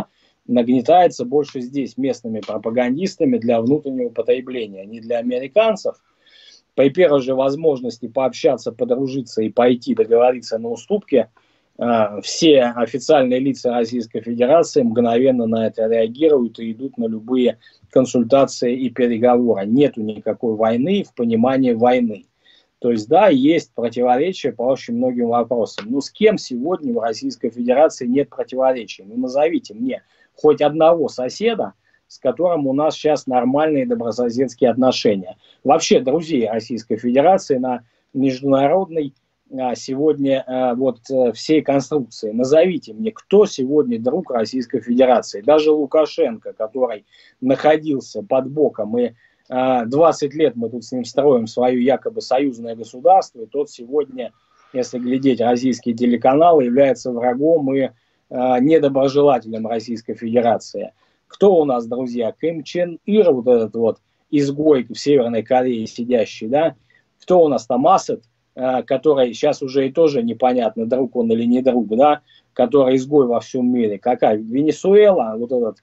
нагнетается больше здесь местными пропагандистами для внутреннего потребления, не для американцев. При первой же возможности пообщаться, подружиться и пойти договориться на уступки, все официальные лица Российской Федерации мгновенно на это реагируют и идут на любые консультации и переговоры. Нету никакой войны в понимании войны. То есть, да, есть противоречия по очень многим вопросам. Но с кем сегодня в Российской Федерации нет противоречий? Ну, назовите мне хоть одного соседа, с которым у нас сейчас нормальные добрососедские отношения. Вообще, друзей Российской Федерации на международной сегодня вот всей конструкции. Назовите мне, кто сегодня друг Российской Федерации. Даже Лукашенко, который находился под боком, и 20 лет мы тут с ним строим свое якобы союзное государство, и тот сегодня, если глядеть российские телеканалы, является врагом и недоброжелателем Российской Федерации. Кто у нас, друзья? Ким Чен Ир, вот этот вот изгой в Северной Корее сидящий, да? Кто у нас там? Асад, который сейчас уже и тоже непонятно, друг он или не друг, да? Который изгой во всем мире. Какая? Венесуэла, вот этот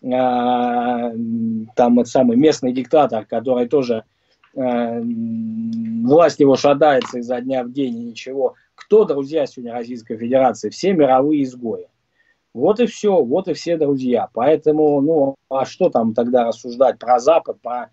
там вот самый местный диктатор, который тоже власть его шатается изо дня в день и ничего. Кто, друзья, сегодня Российской Федерации? Все мировые изгои. Вот и все, вот и все друзья. Поэтому, ну, а что там тогда рассуждать про Запад, про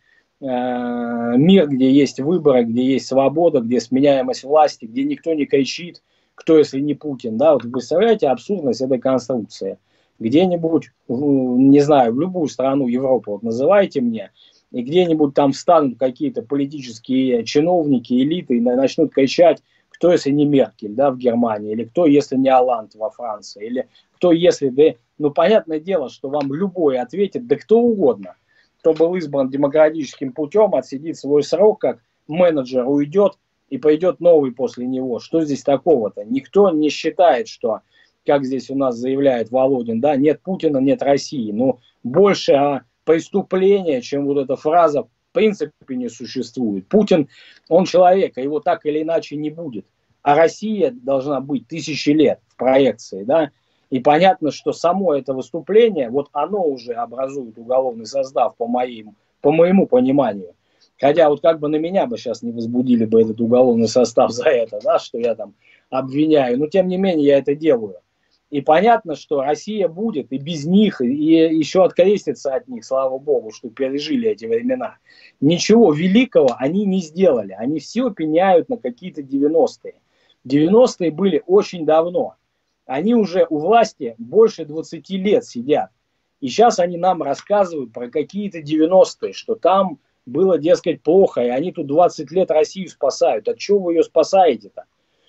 мир, где есть выборы, где есть свобода, где сменяемость власти, где никто не кричит, кто, если не Путин, да? Вот представляете абсурдность этой конструкции? Где-нибудь, не знаю, в любую страну Европы, вот называйте мне, и где-нибудь там встанут какие-то политические чиновники, элиты, и начнут кричать, кто, если не Меркель, да, в Германии, или кто, если не Оланд во Франции, или кто, если, да, ну, понятное дело, что вам любой ответит, да кто угодно, кто был избран демократическим путем, отсидит свой срок, как менеджер уйдет, и пойдет новый после него. Что здесь такого-то? Никто не считает, что, как здесь у нас заявляет Володин, да, нет Путина, нет России. Ну, больше преступления, чем вот эта фраза, в принципе не существует. Путин, он человек, а его так или иначе не будет. А Россия должна быть 1000 лет в проекции, да. И понятно, что само это выступление, вот оно уже образует уголовный состав по моему пониманию. Хотя вот как бы на меня бы сейчас не возбудили бы этот уголовный состав за это, да, что я там обвиняю. Но тем не менее я это делаю. И понятно, что Россия будет и без них, и еще открестится от них, слава богу, что пережили эти времена. Ничего великого они не сделали. Они все пеняют на какие-то 90-е. 90-е были очень давно. Они уже у власти больше 20 лет сидят. И сейчас они нам рассказывают про какие-то 90-е, что там было, дескать, плохо, и они тут 20 лет Россию спасают. От чего вы ее спасаете-то?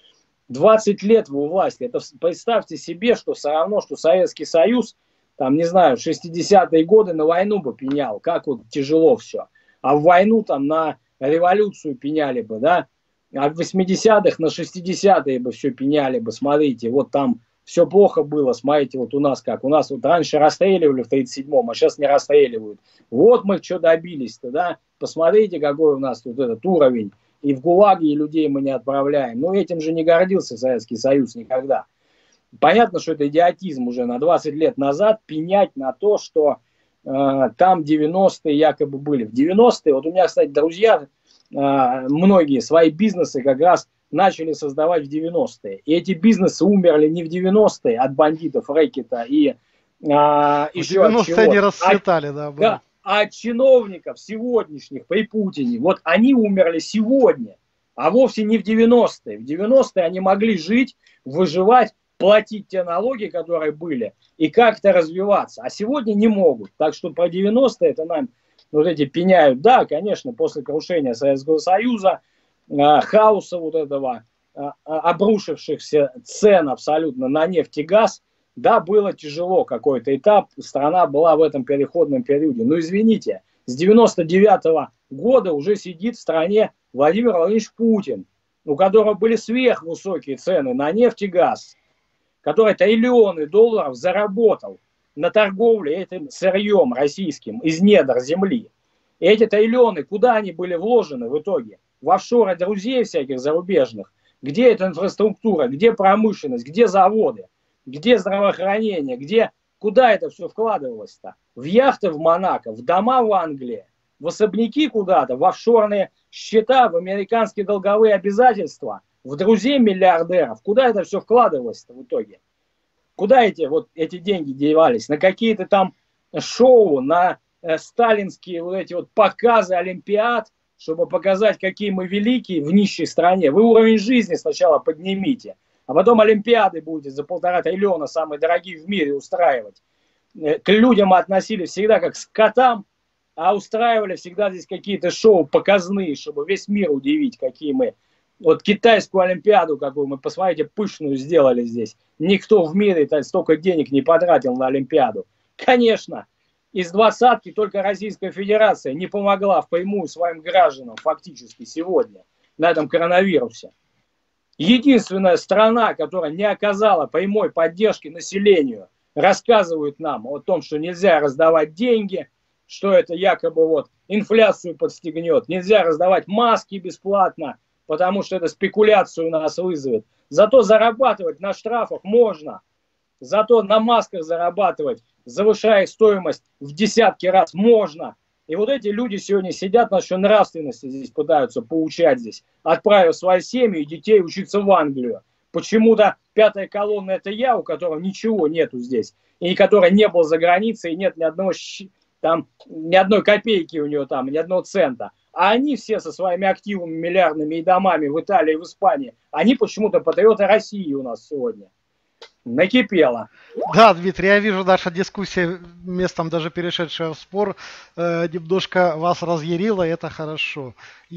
20 лет вы у власти. Это представьте себе, что все равно, что Советский Союз, там, не знаю, 60-е годы на войну бы пенял. Как вот тяжело все. А в войну там на революцию пеняли бы, да? А в 80-х на 60-е бы все пеняли бы. Смотрите, вот там все плохо было. Смотрите, вот у нас как. У нас вот раньше расстреливали в 37-м, а сейчас не расстреливают. Вот мы что добились-то, да? Посмотрите, какой у нас тут этот уровень. И в ГУЛАГе и людей мы не отправляем. Но этим же не гордился Советский Союз никогда. Понятно, что это идиотизм уже на 20 лет назад пенять на то, что там 90-е якобы были. В 90-е, вот у меня, кстати, друзья, многие свои бизнесы как раз начали создавать в 90-е. И эти бизнесы умерли не в 90-е от бандитов, рэкета и еще от чего. В 90-е они расцветали, да. А чиновников сегодняшних при Путине, вот они умерли сегодня, а вовсе не в 90-е. В 90-е они могли жить, выживать, платить те налоги, которые были, и как-то развиваться. А сегодня не могут. Так что про 90-е это нам вот эти пеняют. Да, конечно, после крушения Советского Союза, хаоса вот этого, обрушившихся цен абсолютно на нефть и газ, да, было тяжело какой-то этап, страна была в этом переходном периоде. Но извините, с 99-го года уже сидит в стране Владимир Владимирович Путин, у которого были сверхвысокие цены на нефть и газ, который триллионы долларов заработал на торговле этим сырьем российским из недр земли. И эти триллионы, куда они были вложены в итоге? В офшоры друзей всяких зарубежных. Где эта инфраструктура, где промышленность, где заводы? Где здравоохранение, где Куда это все вкладывалось-то? В яхты в Монако, в дома в Англии, в особняки куда-то, в офшорные счета, в американские долговые обязательства, в друзей миллиардеров. Куда это все вкладывалось-то в итоге? Куда эти деньги девались? На какие-то там шоу, на сталинские вот эти вот показы олимпиад, чтобы показать, какие мы великие в нищей стране. Вы уровень жизни сначала поднимите, а потом олимпиады будете за 1,5 триллиона, самые дорогие в мире, устраивать. К людям относились всегда как к котам, а устраивали всегда здесь какие-то шоу показные, чтобы весь мир удивить, какие мы. Вот китайскую олимпиаду, какую мы, посмотрите, пышную сделали здесь. Никто в мире столько денег не потратил на олимпиаду. Конечно, из двадцатки только Российская Федерация не помогла впрямую своим гражданам фактически сегодня на этом коронавирусе. Единственная страна, которая не оказала прямой поддержки населению, рассказывают нам о том, что нельзя раздавать деньги, что это якобы вот инфляцию подстегнет, нельзя раздавать маски бесплатно, потому что это спекуляцию у нас вызовет. Зато зарабатывать на штрафах можно, зато на масках зарабатывать, завышая стоимость в десятки раз, можно. И вот эти люди сегодня сидят, нас еще нравственности здесь пытаются поучать здесь, отправив свои семьи и детей учиться в Англию. Почему-то пятая колонна это я, у которого ничего нету здесь, и который не был за границей, и нет ни одной копейки у него там, ни одного цента. А они все со своими активами миллиардными и домами в Италии и в Испании, они почему-то патриоты России у нас сегодня. Накипело. Да, Дмитрий, я вижу, наша дискуссия, местом даже перешедшая в спор, немножко вас разъярила, и это хорошо.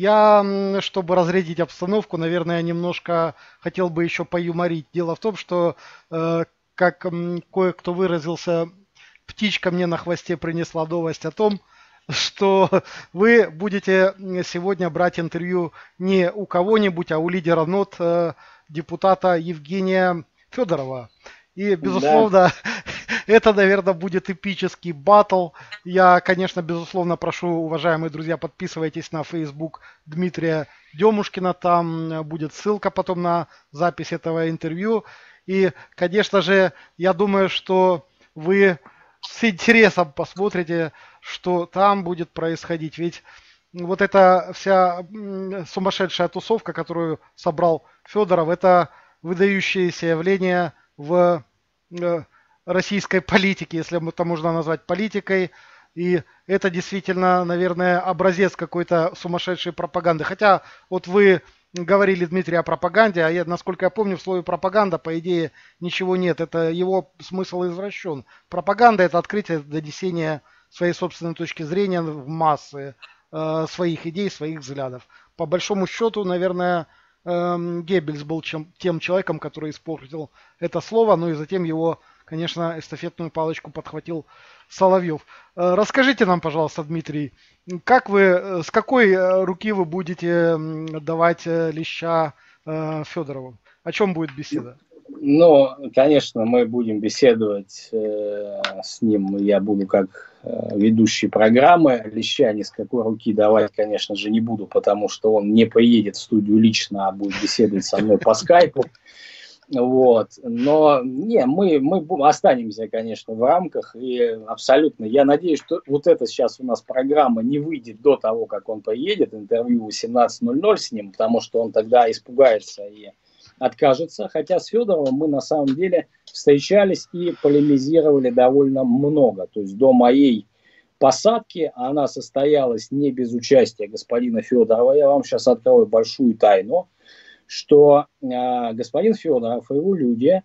Я, чтобы разрядить обстановку, наверное, немножко хотел бы еще поюморить. Дело в том, что, как кое-кто выразился, птичка мне на хвосте принесла новость о том, что вы будете сегодня брать интервью не у кого-нибудь, а у лидера НОТ, депутата Евгения Федорова. И, безусловно, это, наверное, будет эпический баттл. Я, конечно, безусловно, прошу, уважаемые друзья, подписывайтесь на Facebook Дмитрия Демушкина. Там будет ссылка потом на запись этого интервью. И, конечно же, я думаю, что вы с интересом посмотрите, что там будет происходить. Ведь вот эта вся сумасшедшая тусовка, которую собрал Федоров, это выдающееся явление в российской политике, если это можно назвать политикой. И это действительно, наверное, образец какой-то сумасшедшей пропаганды. Хотя вот вы говорили, Дмитрий, о пропаганде, а я, насколько я помню, в слове пропаганда, по идее, ничего нет. Это его смысл извращен. Пропаганда – это открытие, донесение своей собственной точки зрения в массы, своих идей, своих взглядов. По большому счету, наверное, Геббельс был тем человеком, который испортил это слово, ну и затем его, конечно, эстафетную палочку подхватил Соловьев. Расскажите нам, пожалуйста, Дмитрий, как вы, с какой руки вы будете давать леща Федорову? О чем будет беседа? Ну, конечно, мы будем беседовать с ним. Я буду как ведущий программы. Леща ни с какой руки давать, конечно же, не буду, потому что он не поедет в студию лично, а будет беседовать со мной по скайпу. Вот. Но мы останемся, конечно, в рамках. И абсолютно, я надеюсь, что вот эта сейчас у нас программа не выйдет до того, как он поедет. Интервью 18:00 с ним, потому что он тогда испугается и откажется. Хотя с Федоровым мы на самом деле встречались и полемизировали довольно много. То есть до моей посадки она состоялась не без участия господина Федорова. Я вам сейчас открою большую тайну, что господин Федоров и его люди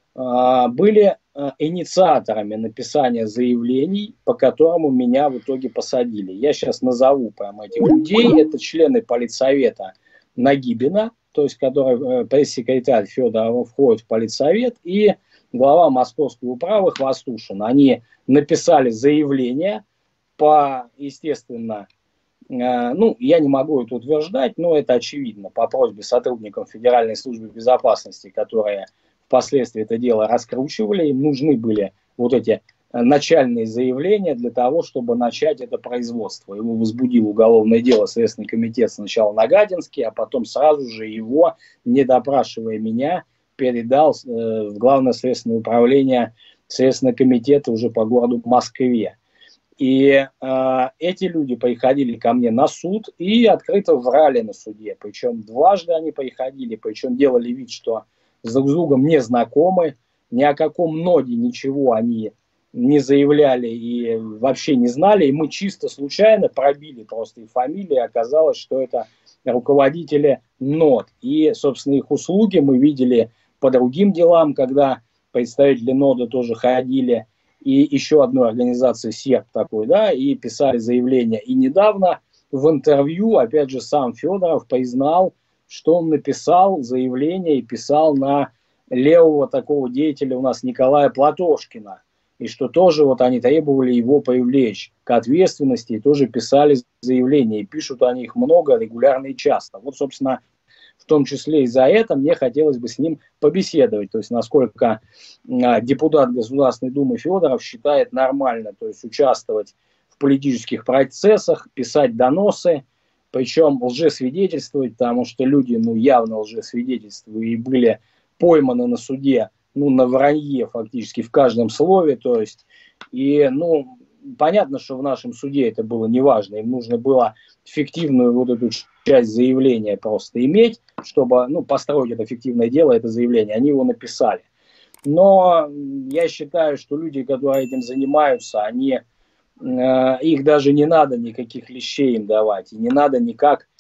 были инициаторами написания заявлений, по которому меня в итоге посадили. Я сейчас назову прямо этих людей. Это члены политсовета Нагибина, то есть который пресс-секретарь Федорова входит в политсовет, и глава Московской управы Хвостушин. Они написали заявление по, естественно, ну, я не могу это утверждать, но это очевидно, по просьбе сотрудников Федеральной службы безопасности, которые впоследствии это дело раскручивали, им нужны были вот эти начальные заявления для того, чтобы начать это производство. Его возбудил уголовное дело Следственный комитет сначала Нагатинский, а потом сразу же его, не допрашивая меня, передал в Главное следственное управление Следственные комитеты уже по городу Москве. И эти люди приходили ко мне на суд и открыто врали на суде. Причем дважды они приходили, причем делали вид, что друг с другом не знакомы, ни о каком ноде ничего они не заявляли и вообще не знали. И мы чисто случайно пробили просто их фамилии, и оказалось, что это руководители нод. И, собственно, их услуги мы видели по другим делам, когда представители нода тоже ходили, и еще одной организации СЕРП такой, да, и писали заявления. И недавно в интервью, опять же, сам Федоров признал, что он написал заявление и писал на левого такого деятеля у нас Николая Платошкина, и что тоже вот они требовали его привлечь к ответственности, и тоже писали заявления, и пишут они их много, регулярно и часто. Вот, собственно, в том числе и за это мне хотелось бы с ним побеседовать, то есть насколько депутат Государственной Думы Федоров считает нормально, то есть участвовать в политических процессах, писать доносы, причем лжесвидетельствовать, потому что люди, ну, явно лжесвидетельствуют и были пойманы на суде, ну, на вранье фактически в каждом слове, то есть, и, ну, понятно, что в нашем суде это было неважно, им нужно было фиктивную вот эту часть заявления просто иметь, чтобы, ну, построить это фиктивное дело, это заявление, они его написали. Но я считаю, что люди, которые этим занимаются, они, их даже не надо никаких лещей им давать, и не надо никак,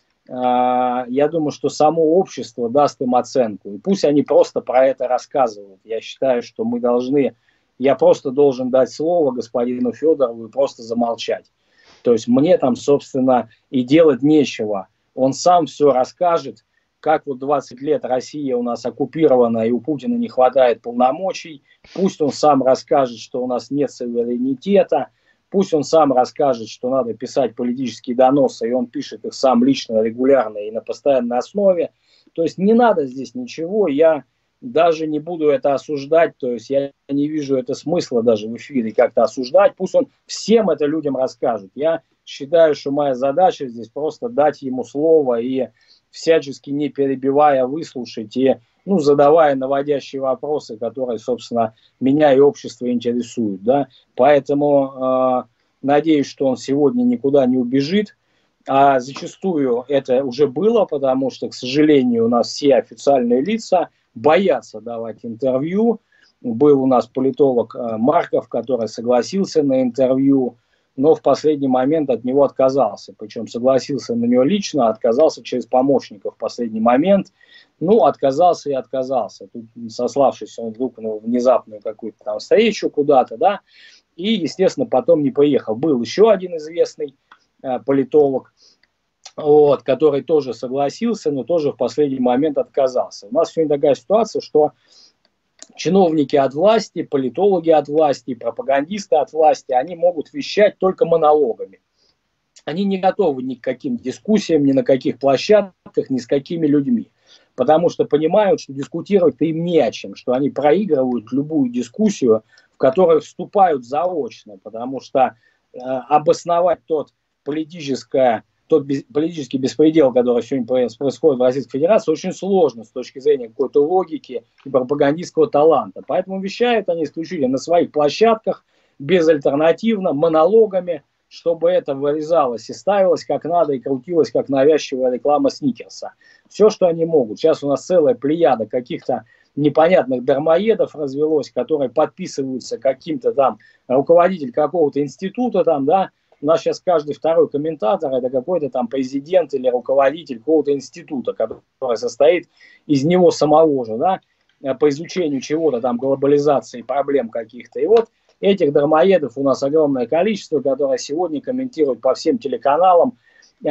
я думаю, что само общество даст им оценку, и пусть они просто про это рассказывают. Я считаю, что мы должны, я просто должен дать слово господину Федорову и просто замолчать. То есть мне там, собственно, и делать нечего. Он сам все расскажет, как вот 20 лет Россия у нас оккупирована, и у Путина не хватает полномочий. Пусть он сам расскажет, что у нас нет суверенитета. Пусть он сам расскажет, что надо писать политические доносы, и он пишет их сам лично, регулярно и на постоянной основе. То есть не надо здесь ничего, я даже не буду это осуждать, то есть я не вижу это смысла даже в эфире как-то осуждать. Пусть он всем это людям расскажет. Я считаю, что моя задача здесь просто дать ему слово и всячески не перебивая выслушать и, ну, задавая наводящие вопросы, которые, собственно, меня и общество интересуют, да. Поэтому надеюсь, что он сегодня никуда не убежит. А зачастую это уже было, потому что, к сожалению, у нас все официальные лица боятся давать интервью. Был у нас политолог Марков, который согласился на интервью, но в последний момент от него отказался. Причем согласился на него лично, отказался через помощника в последний момент. Ну, отказался и отказался. Тут, сославшись он вдруг на внезапную какую-то там встречу куда-то, да, и, естественно, потом не поехал. Был еще один известный политолог, вот, который тоже согласился, но тоже в последний момент отказался. У нас сегодня такая ситуация, что чиновники от власти, политологи от власти, пропагандисты от власти, они могут вещать только монологами. Они не готовы ни к каким дискуссиям, ни на каких площадках, ни с какими людьми. Потому что понимают, что дискутировать-то им не о чем, что они проигрывают любую дискуссию, в которую вступают заочно. Потому что обосновать тот политический беспредел, который сегодня происходит в Российской Федерации, очень сложно с точки зрения какой-то логики и пропагандистского таланта. Поэтому вещают они исключительно на своих площадках, безальтернативно, монологами, чтобы это вырезалось и ставилось как надо, и крутилось как навязчивая реклама Сникерса. Все, что они могут. Сейчас у нас целая плеяда каких-то непонятных дармоедов развелось, которые подписываются каким-то там руководитель какого-то института там, да. У нас сейчас каждый второй комментатор это какой-то там президент или руководитель какого-то института, который состоит из него самого же, да, по изучению чего-то там, глобализации, проблем каких-то. И вот этих дармоедов у нас огромное количество, которые сегодня комментируют по всем телеканалам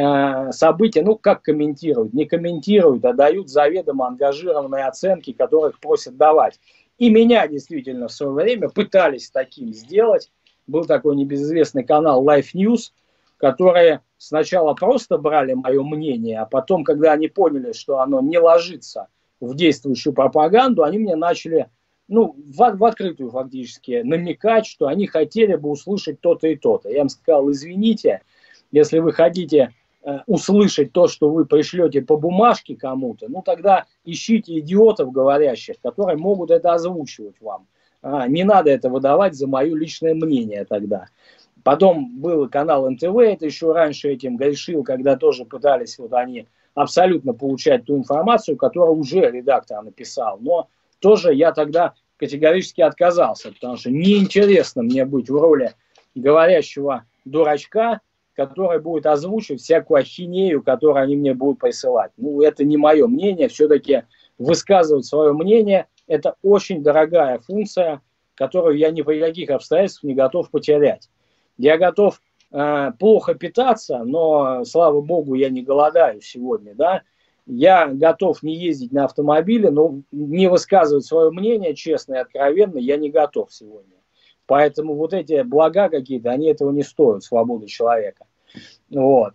события. Ну, как комментируют? Не комментируют, а дают заведомо ангажированные оценки, которые их просят давать. И меня действительно в свое время пытались таким сделать. Был такой небезызвестный канал Life News, которые сначала просто брали мое мнение, а потом, когда они поняли, что оно не ложится в действующую пропаганду, они мне начали, ну, в открытую фактически намекать, что они хотели бы услышать то-то и то-то. Я им сказал, извините, если вы хотите услышать то, что вы пришлете по бумажке кому-то, ну тогда ищите идиотов говорящих, которые могут это озвучивать вам. не надо это выдавать за мое личное мнение тогда. Потом был канал НТВ, это еще раньше этим грешил, когда тоже пытались вот они абсолютно получать ту информацию, которую уже редактор написал. Но тоже я тогда категорически отказался, потому что неинтересно мне быть в роли говорящего дурачка, который будет озвучивать всякую ахинею, которую они мне будут присылать. Ну, это не мое мнение, все-таки высказывать свое мнение – это очень дорогая функция, которую я ни при каких обстоятельствах не готов потерять. Я готов плохо питаться, но, слава богу, я не голодаю сегодня, да. Я готов не ездить на автомобиле, но не высказывать свое мнение честно и откровенно я не готов сегодня. Поэтому вот эти блага какие-то, они этого не стоят, свободы человека. Вот.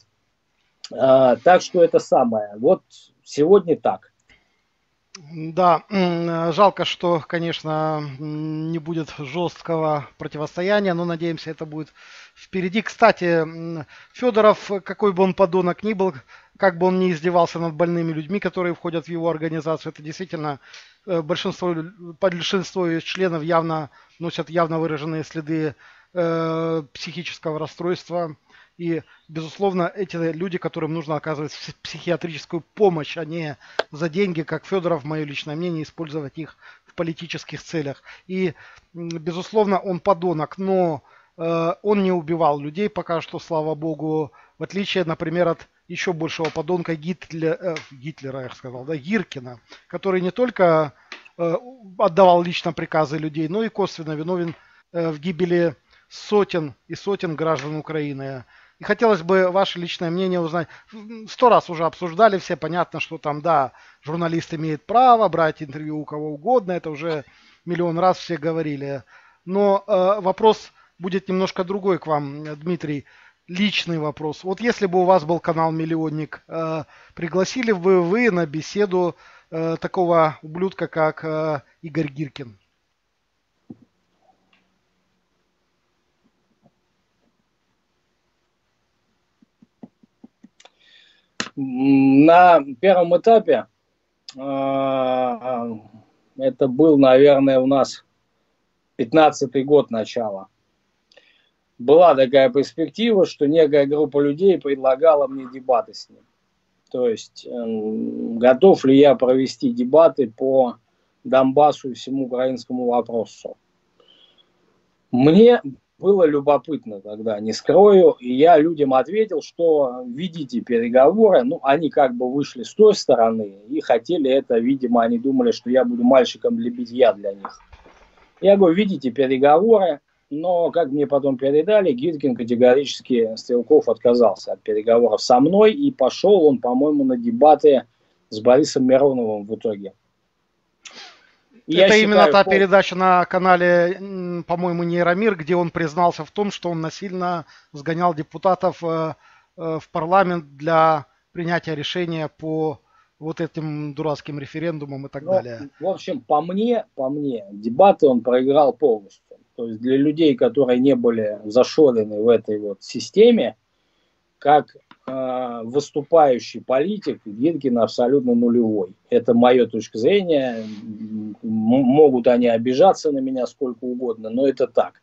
Так что это самое. Вот сегодня так. Да, жалко, что, конечно, не будет жесткого противостояния, но надеемся, это будет впереди. Кстати, Федоров, какой бы он подонок ни был, как бы он ни издевался над больными людьми, которые входят в его организацию, это действительно большинство членов явно носят явно выраженные следы психического расстройства. И, безусловно, эти люди, которым нужно оказывать психиатрическую помощь, а не за деньги, как Федоров, мое личное мнение, использовать их в политических целях. И, безусловно, он подонок, но он не убивал людей пока что, слава богу, в отличие, например, от еще большего подонка Гитлера, я сказал, да, Гиркина, который не только отдавал лично приказы людей, но и косвенно виновен в гибели сотен и сотен граждан Украины. И хотелось бы ваше личное мнение узнать. 100 раз уже обсуждали все, понятно, что там, да, журналист имеет право брать интервью у кого угодно, это уже миллион раз все говорили. Но вопрос будет немножко другой к вам, Дмитрий. Личный вопрос. Вот если бы у вас был канал «Миллионник», пригласили бы вы на беседу такого ублюдка, как Игорь Гиркин? На первом этапе это был, наверное, у нас 15-й год начала. Была такая перспектива, что некая группа людей предлагала мне дебаты с ним. То есть, готов ли я провести дебаты по Донбассу и всему украинскому вопросу. Мне было любопытно тогда, не скрою, и я людям ответил, что ведите переговоры. Ну, они как бы вышли с той стороны и хотели это, видимо, они думали, что я буду мальчиком для битья для них. Я говорю, ведите переговоры, но, как мне потом передали, Гиркин категорически, Стрелков, отказался от переговоров со мной, и пошел он, по-моему, на дебаты с Борисом Мироновым в итоге. Это именно та передача на канале, по-моему, Нейромир, где он признался в том, что он насильно сгонял депутатов в парламент для принятия решения по вот этим дурацким референдумам и так далее. В общем, по мне, дебаты он проиграл полностью. То есть для людей, которые не были зашорены в этой вот системе, как выступающий политик, Гиркин абсолютно нулевой. Это моя точка зрения. Могут они обижаться на меня сколько угодно, но это так.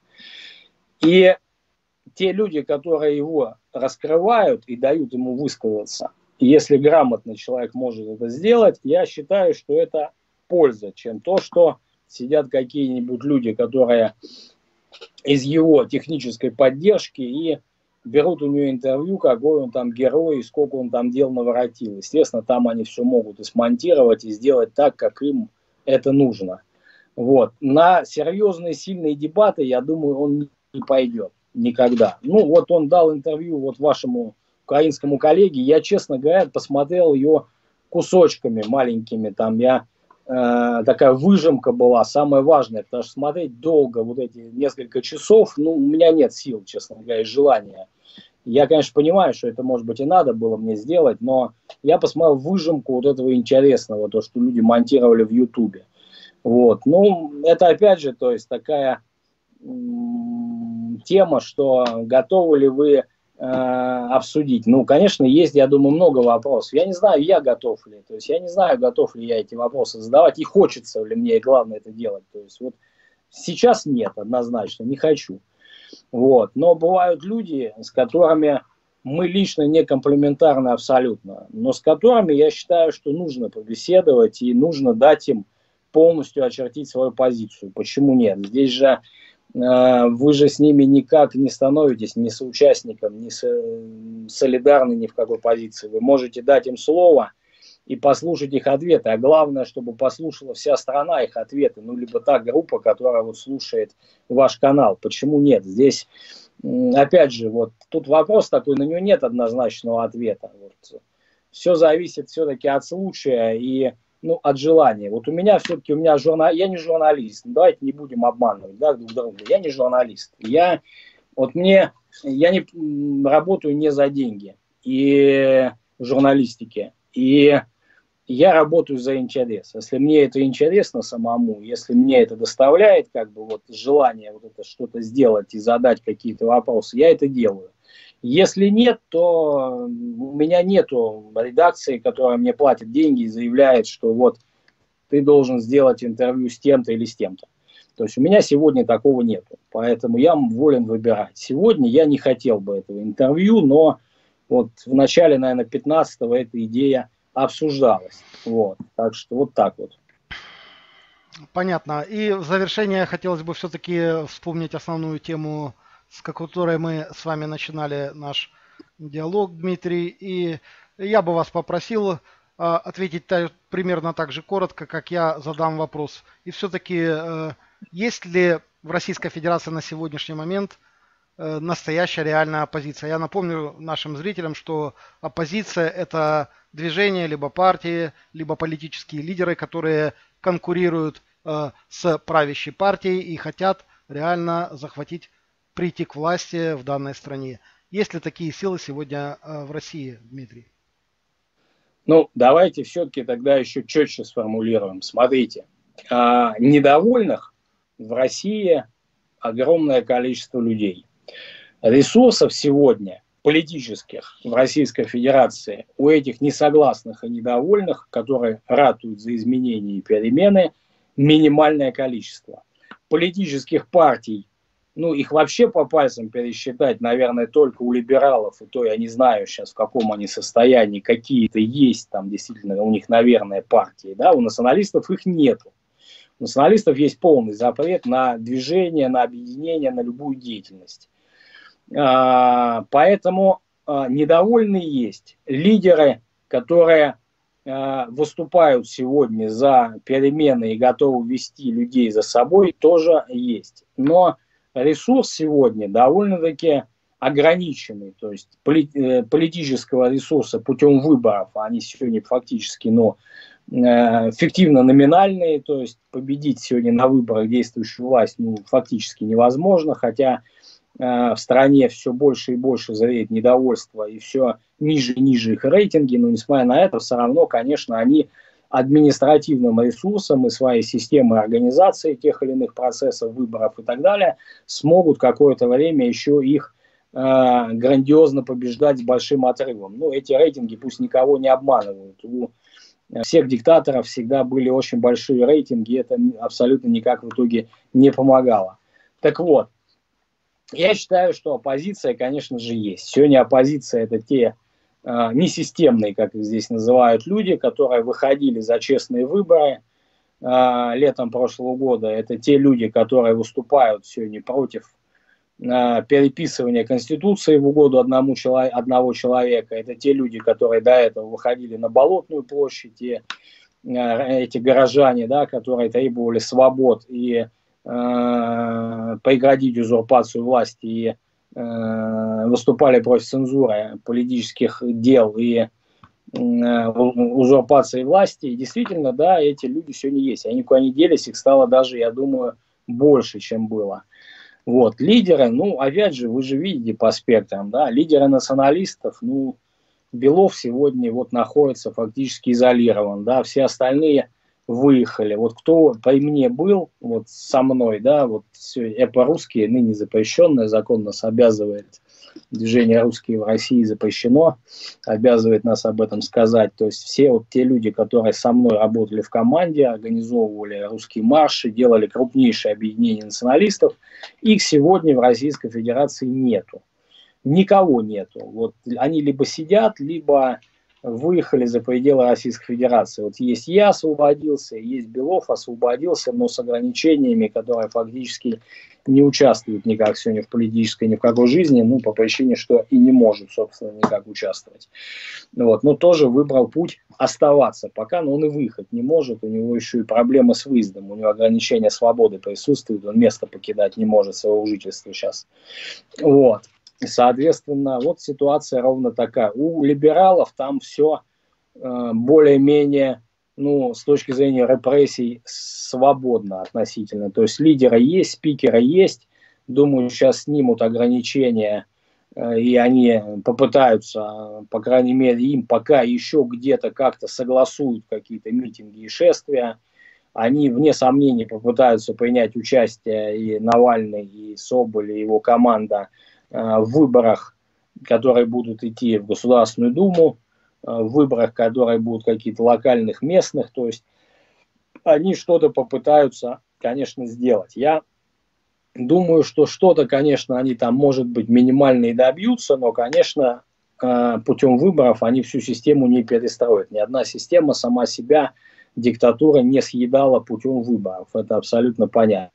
И те люди, которые его раскрывают и дают ему высказаться, если грамотно человек может это сделать, я считаю, что это польза, чем то, что сидят какие-нибудь люди, которые из его технической поддержки и берут у него интервью, какой он там герой и сколько он там дел наворотил. Естественно, там они все могут и смонтировать, и сделать так, как им это нужно. Вот. На серьезные, сильные дебаты, я думаю, он не пойдет никогда. Ну, вот он дал интервью вот вашему украинскому коллеге. Я, честно говоря, посмотрел ее кусочками маленькими. Там я такая выжимка была, самое важное, потому что смотреть долго, вот эти несколько часов, ну, у меня нет сил, честно говоря, и желания. Я, конечно, понимаю, что это, может быть, и надо было мне сделать, но я посмотрел выжимку вот этого интересного, то, что люди монтировали в Ютубе. Вот. Ну, это, опять же, то есть такая тема, что готовы ли вы обсудить. Ну, конечно, есть, я думаю, много вопросов. Я не знаю, я готов ли. То есть я не знаю, готов ли я эти вопросы задавать, и хочется ли мне, и главное, это делать. То есть вот Сейчас нет, однозначно, не хочу. Вот. Но бывают люди, с которыми мы лично не комплементарны абсолютно, но с которыми я считаю, что нужно побеседовать и нужно дать им полностью очертить свою позицию. Почему нет? Здесь же вы же с ними никак не становитесь ни соучастником, ни солидарны ни в какой позиции. Вы можете дать им слово и послушать их ответы. А главное, чтобы послушала вся страна их ответы. Ну, либо та группа, которая вот слушает ваш канал. Почему нет? Здесь, опять же, вот тут вопрос такой, на него нет однозначного ответа. Вот. Все зависит все-таки от случая и от желания. Вот у меня все-таки, я не журналист. Давайте не будем обманывать, да, друг друга. Я не журналист. Я не работаю не за деньги и в журналистике. И я работаю за интерес. Если мне это интересно самому, если мне это доставляет желание вот это что-то сделать и задать какие-то вопросы, я это делаю. Если нет, то у меня нету редакции, которая мне платит деньги и заявляет, что вот ты должен сделать интервью с тем-то или с тем-то. То есть у меня сегодня такого нету, поэтому я волен выбирать. Сегодня я не хотел бы этого интервью, но вот в начале, наверное, 15-го эта идея обсуждалась. Вот. Так что вот так вот. Понятно. И в завершение хотелось бы все-таки вспомнить основную тему, с которой мы с вами начинали наш диалог, Дмитрий. И я бы вас попросил ответить примерно так же коротко, как я задам вопрос. И все-таки есть ли в Российской Федерации на сегодняшний момент настоящая реальная оппозиция? Я напомню нашим зрителям, что оппозиция – это движение, либо партии, либо политические лидеры, которые конкурируют с правящей партией и хотят реально прийти к власти в данной стране. Есть ли такие силы сегодня в России, Дмитрий? Давайте все-таки тогда еще четче сформулируем. Смотрите, недовольных в России огромное количество людей. Ресурсов сегодня политических в Российской Федерации у этих несогласных и недовольных, которые ратуют за изменения и перемены, минимальное количество. Политических партий, их вообще по пальцам пересчитать, наверное, только у либералов, и то я не знаю сейчас, в каком они состоянии, какие-то есть там действительно у них, наверное, партии, да, у националистов их нету. У националистов есть полный запрет на движение, на объединение, на любую деятельность. Поэтому недовольные есть. Лидеры, которые выступают сегодня за перемены и готовы вести людей за собой, тоже есть. Но ресурс сегодня довольно-таки ограниченный. То есть политического ресурса путем выборов, они сегодня фактически фиктивно-номинальные. То есть победить сегодня на выборах действующую власть фактически невозможно, хотя в стране все больше и больше зреет недовольство и все ниже и ниже их рейтинги, но несмотря на это, все равно, конечно, они административным ресурсом и своей системой организации тех или иных процессов, выборов и так далее смогут какое-то время еще их грандиозно побеждать с большим отрывом. Эти рейтинги пусть никого не обманывают. У всех диктаторов всегда были очень большие рейтинги, и это абсолютно никак в итоге не помогало. Так вот, я считаю, что оппозиция, конечно же, есть. Сегодня оппозиция – это те несистемные, как их здесь называют, люди, которые выходили за честные выборы летом прошлого года. Это те люди, которые выступают сегодня против переписывания Конституции в угоду одного человека. Это те люди, которые до этого выходили на Болотную площадь, и эти горожане, да, которые требовали свобод и преградить узурпацию власти и выступали против цензуры политических дел и узурпации власти. И действительно, да, эти люди сегодня есть. Они никуда не делись, их стало даже, я думаю, больше, чем было. Вот. Лидеры, опять же, вы же видите по спектрам, да, лидеры националистов, Белов сегодня находится фактически изолирован, да, все остальные выехали. Вот кто при мне был, со мной, да, все ЭПО русские, ныне запрещенное, закон нас обязывает движение «Русские в России» запрещено, обязывает нас об этом сказать. То есть все вот те люди, которые со мной работали в команде, организовывали русские марши, делали крупнейшее объединение националистов, их сегодня в Российской Федерации нету. Никого нету. Вот они либо сидят, либо выехали за пределы Российской Федерации. Вот есть я освободился, есть Белов освободился, но с ограничениями, которые фактически не участвуют никак сегодня в политической ни в какой жизни, ну, по причине, что и не может, собственно, никак участвовать. Вот. Но тоже выбрал путь оставаться пока, но он и выехать не может, у него еще и проблемы с выездом, у него ограничение свободы присутствует, он место покидать не может своего жительства сейчас. Вот. Соответственно, вот ситуация ровно такая. У либералов там все более-менее, ну, с точки зрения репрессий, свободно относительно. То есть лидеры есть, спикеры есть. Думаю, сейчас снимут ограничения, и они попытаются, по крайней мере, им пока еще где-то как-то согласуют какие-то митинги и шествия. Они, вне сомнений, попытаются принять участие и Навальный, и Соболь, и его команда в выборах, которые будут идти в Государственную Думу, в выборах, которые будут какие-то локальных, местных, то есть они что-то попытаются, конечно, сделать. Я думаю, что что-то, конечно, они там, может быть, минимально и добьются, но, конечно, путем выборов они всю систему не перестроят. Ни одна система сама себя, диктатура, не съедала путем выборов. Это абсолютно понятно.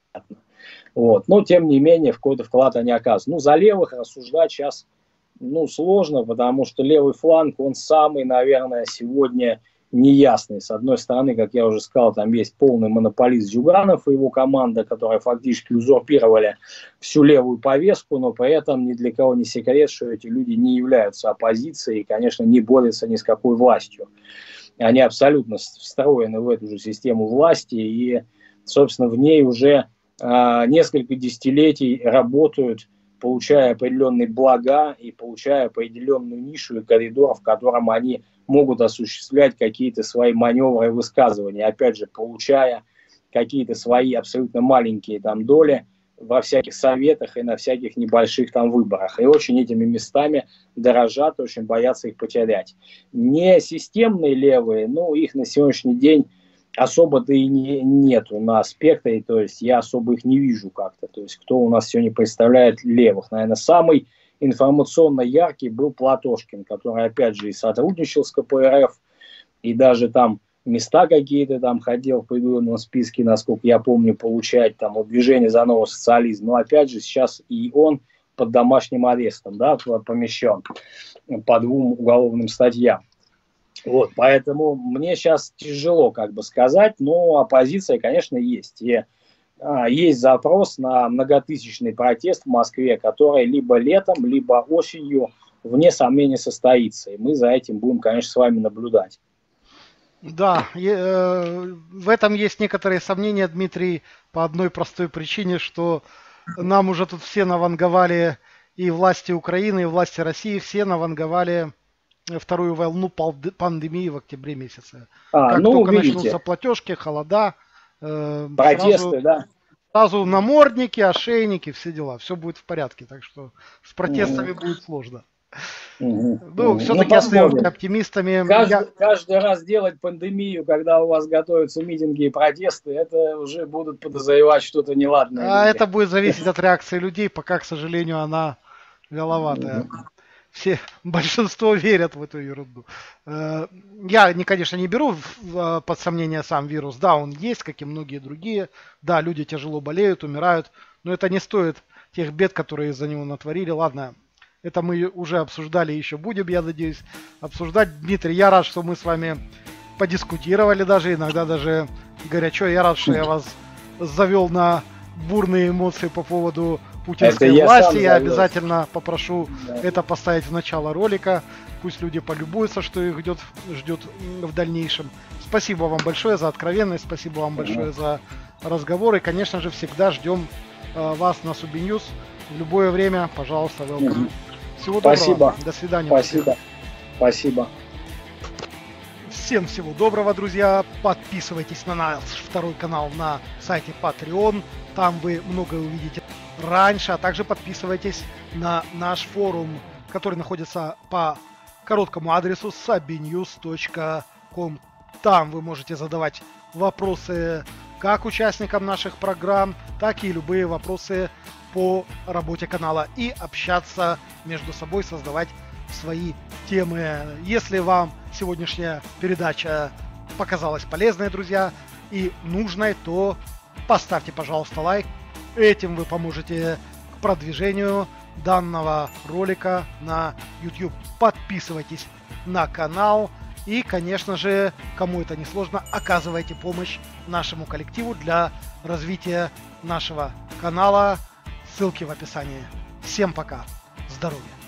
Вот. Но, тем не менее, в какой-то вклад они оказывают. Ну, за левых рассуждать сейчас, ну, сложно, потому что левый фланг, он самый, наверное, сегодня неясный. С одной стороны, как я уже сказал, там есть полный монополист Зюганов и его команда, которые фактически узурпировали всю левую повестку, но при этом ни для кого не секрет, что эти люди не являются оппозицией и, конечно, не борются ни с какой властью. Они абсолютно встроены в эту же систему власти и, собственно, в ней уже несколько десятилетий работают, получая определенные блага и получая определенную нишу и коридор, в котором они могут осуществлять какие-то свои маневры и высказывания, опять же, получая какие-то свои абсолютно маленькие там доли во всяких советах и на всяких небольших там выборах. И очень этими местами дорожат, очень боятся их потерять. Не системные левые, ну, их на сегодняшний день особо-то и нету на спектре, то есть я особо их не вижу как-то. То есть кто у нас сегодня представляет левых? Наверное, самый информационно яркий был Платошкин, который опять же и сотрудничал с КПРФ, и даже там места какие-то там ходил в определенном списке, насколько я помню, получать там вот движение за новый социализм. Но опять же сейчас и он под домашним арестом, да, помещен по 2 уголовным статьям. Вот, поэтому мне сейчас тяжело как бы сказать, но оппозиция, конечно, есть. И есть запрос на многотысячный протест в Москве, который либо летом, либо осенью, вне сомнения, состоится. И мы за этим будем, конечно, с вами наблюдать. Да, в этом есть некоторые сомнения, Дмитрий, по одной простой причине, что нам уже тут все наванговали, и власти Украины, и власти России, все наванговали вторую волну пандемии в октябре месяце. Как только начнутся платежки, холода, протесты, сразу намордники, ошейники, все дела, все будет в порядке. Так что с протестами будет сложно. Ну, все-таки остаемся оптимистами. Каждый раз делать пандемию, когда у вас готовятся митинги и протесты, это уже будут подозревать что-то неладное. А это будет зависеть от реакции людей, пока, к сожалению, она вяловатая. Большинство верят в эту ерунду. Я, конечно, не беру под сомнение сам вирус. Да, он есть, как и многие другие. Да, люди тяжело болеют, умирают. Но это не стоит тех бед, которые из-за него натворили. Ладно, это мы уже обсуждали, еще будем, я надеюсь, обсуждать. Дмитрий, я рад, что мы с вами подискутировали даже, иногда даже горячо. Я рад, что я вас завел на бурные эмоции по поводу путинской власти. Я обязательно попрошу это поставить в начало ролика. Пусть люди полюбуются, что их ждет в дальнейшем. Спасибо вам большое за откровенность, спасибо вам большое за разговор. И, конечно же, всегда ждем вас на Субиньюз в любое время. Пожалуйста, welcome. Всего доброго. Спасибо. До свидания. Спасибо. Спасибо. Всем всего доброго, друзья. Подписывайтесь на наш второй канал на сайте Patreon. Там вы многое увидите. раньше, а также подписывайтесь на наш форум, который находится по короткому адресу sabbynews.com. Там вы можете задавать вопросы как участникам наших программ, так и любые вопросы по работе канала и общаться между собой, создавать свои темы. Если вам сегодняшняя передача показалась полезной, друзья, и нужной, то поставьте, пожалуйста, лайк. Этим вы поможете к продвижению данного ролика на YouTube. Подписывайтесь на канал и, конечно же, кому это не сложно, оказывайте помощь нашему коллективу для развития нашего канала. Ссылки в описании. Всем пока. Здоровья.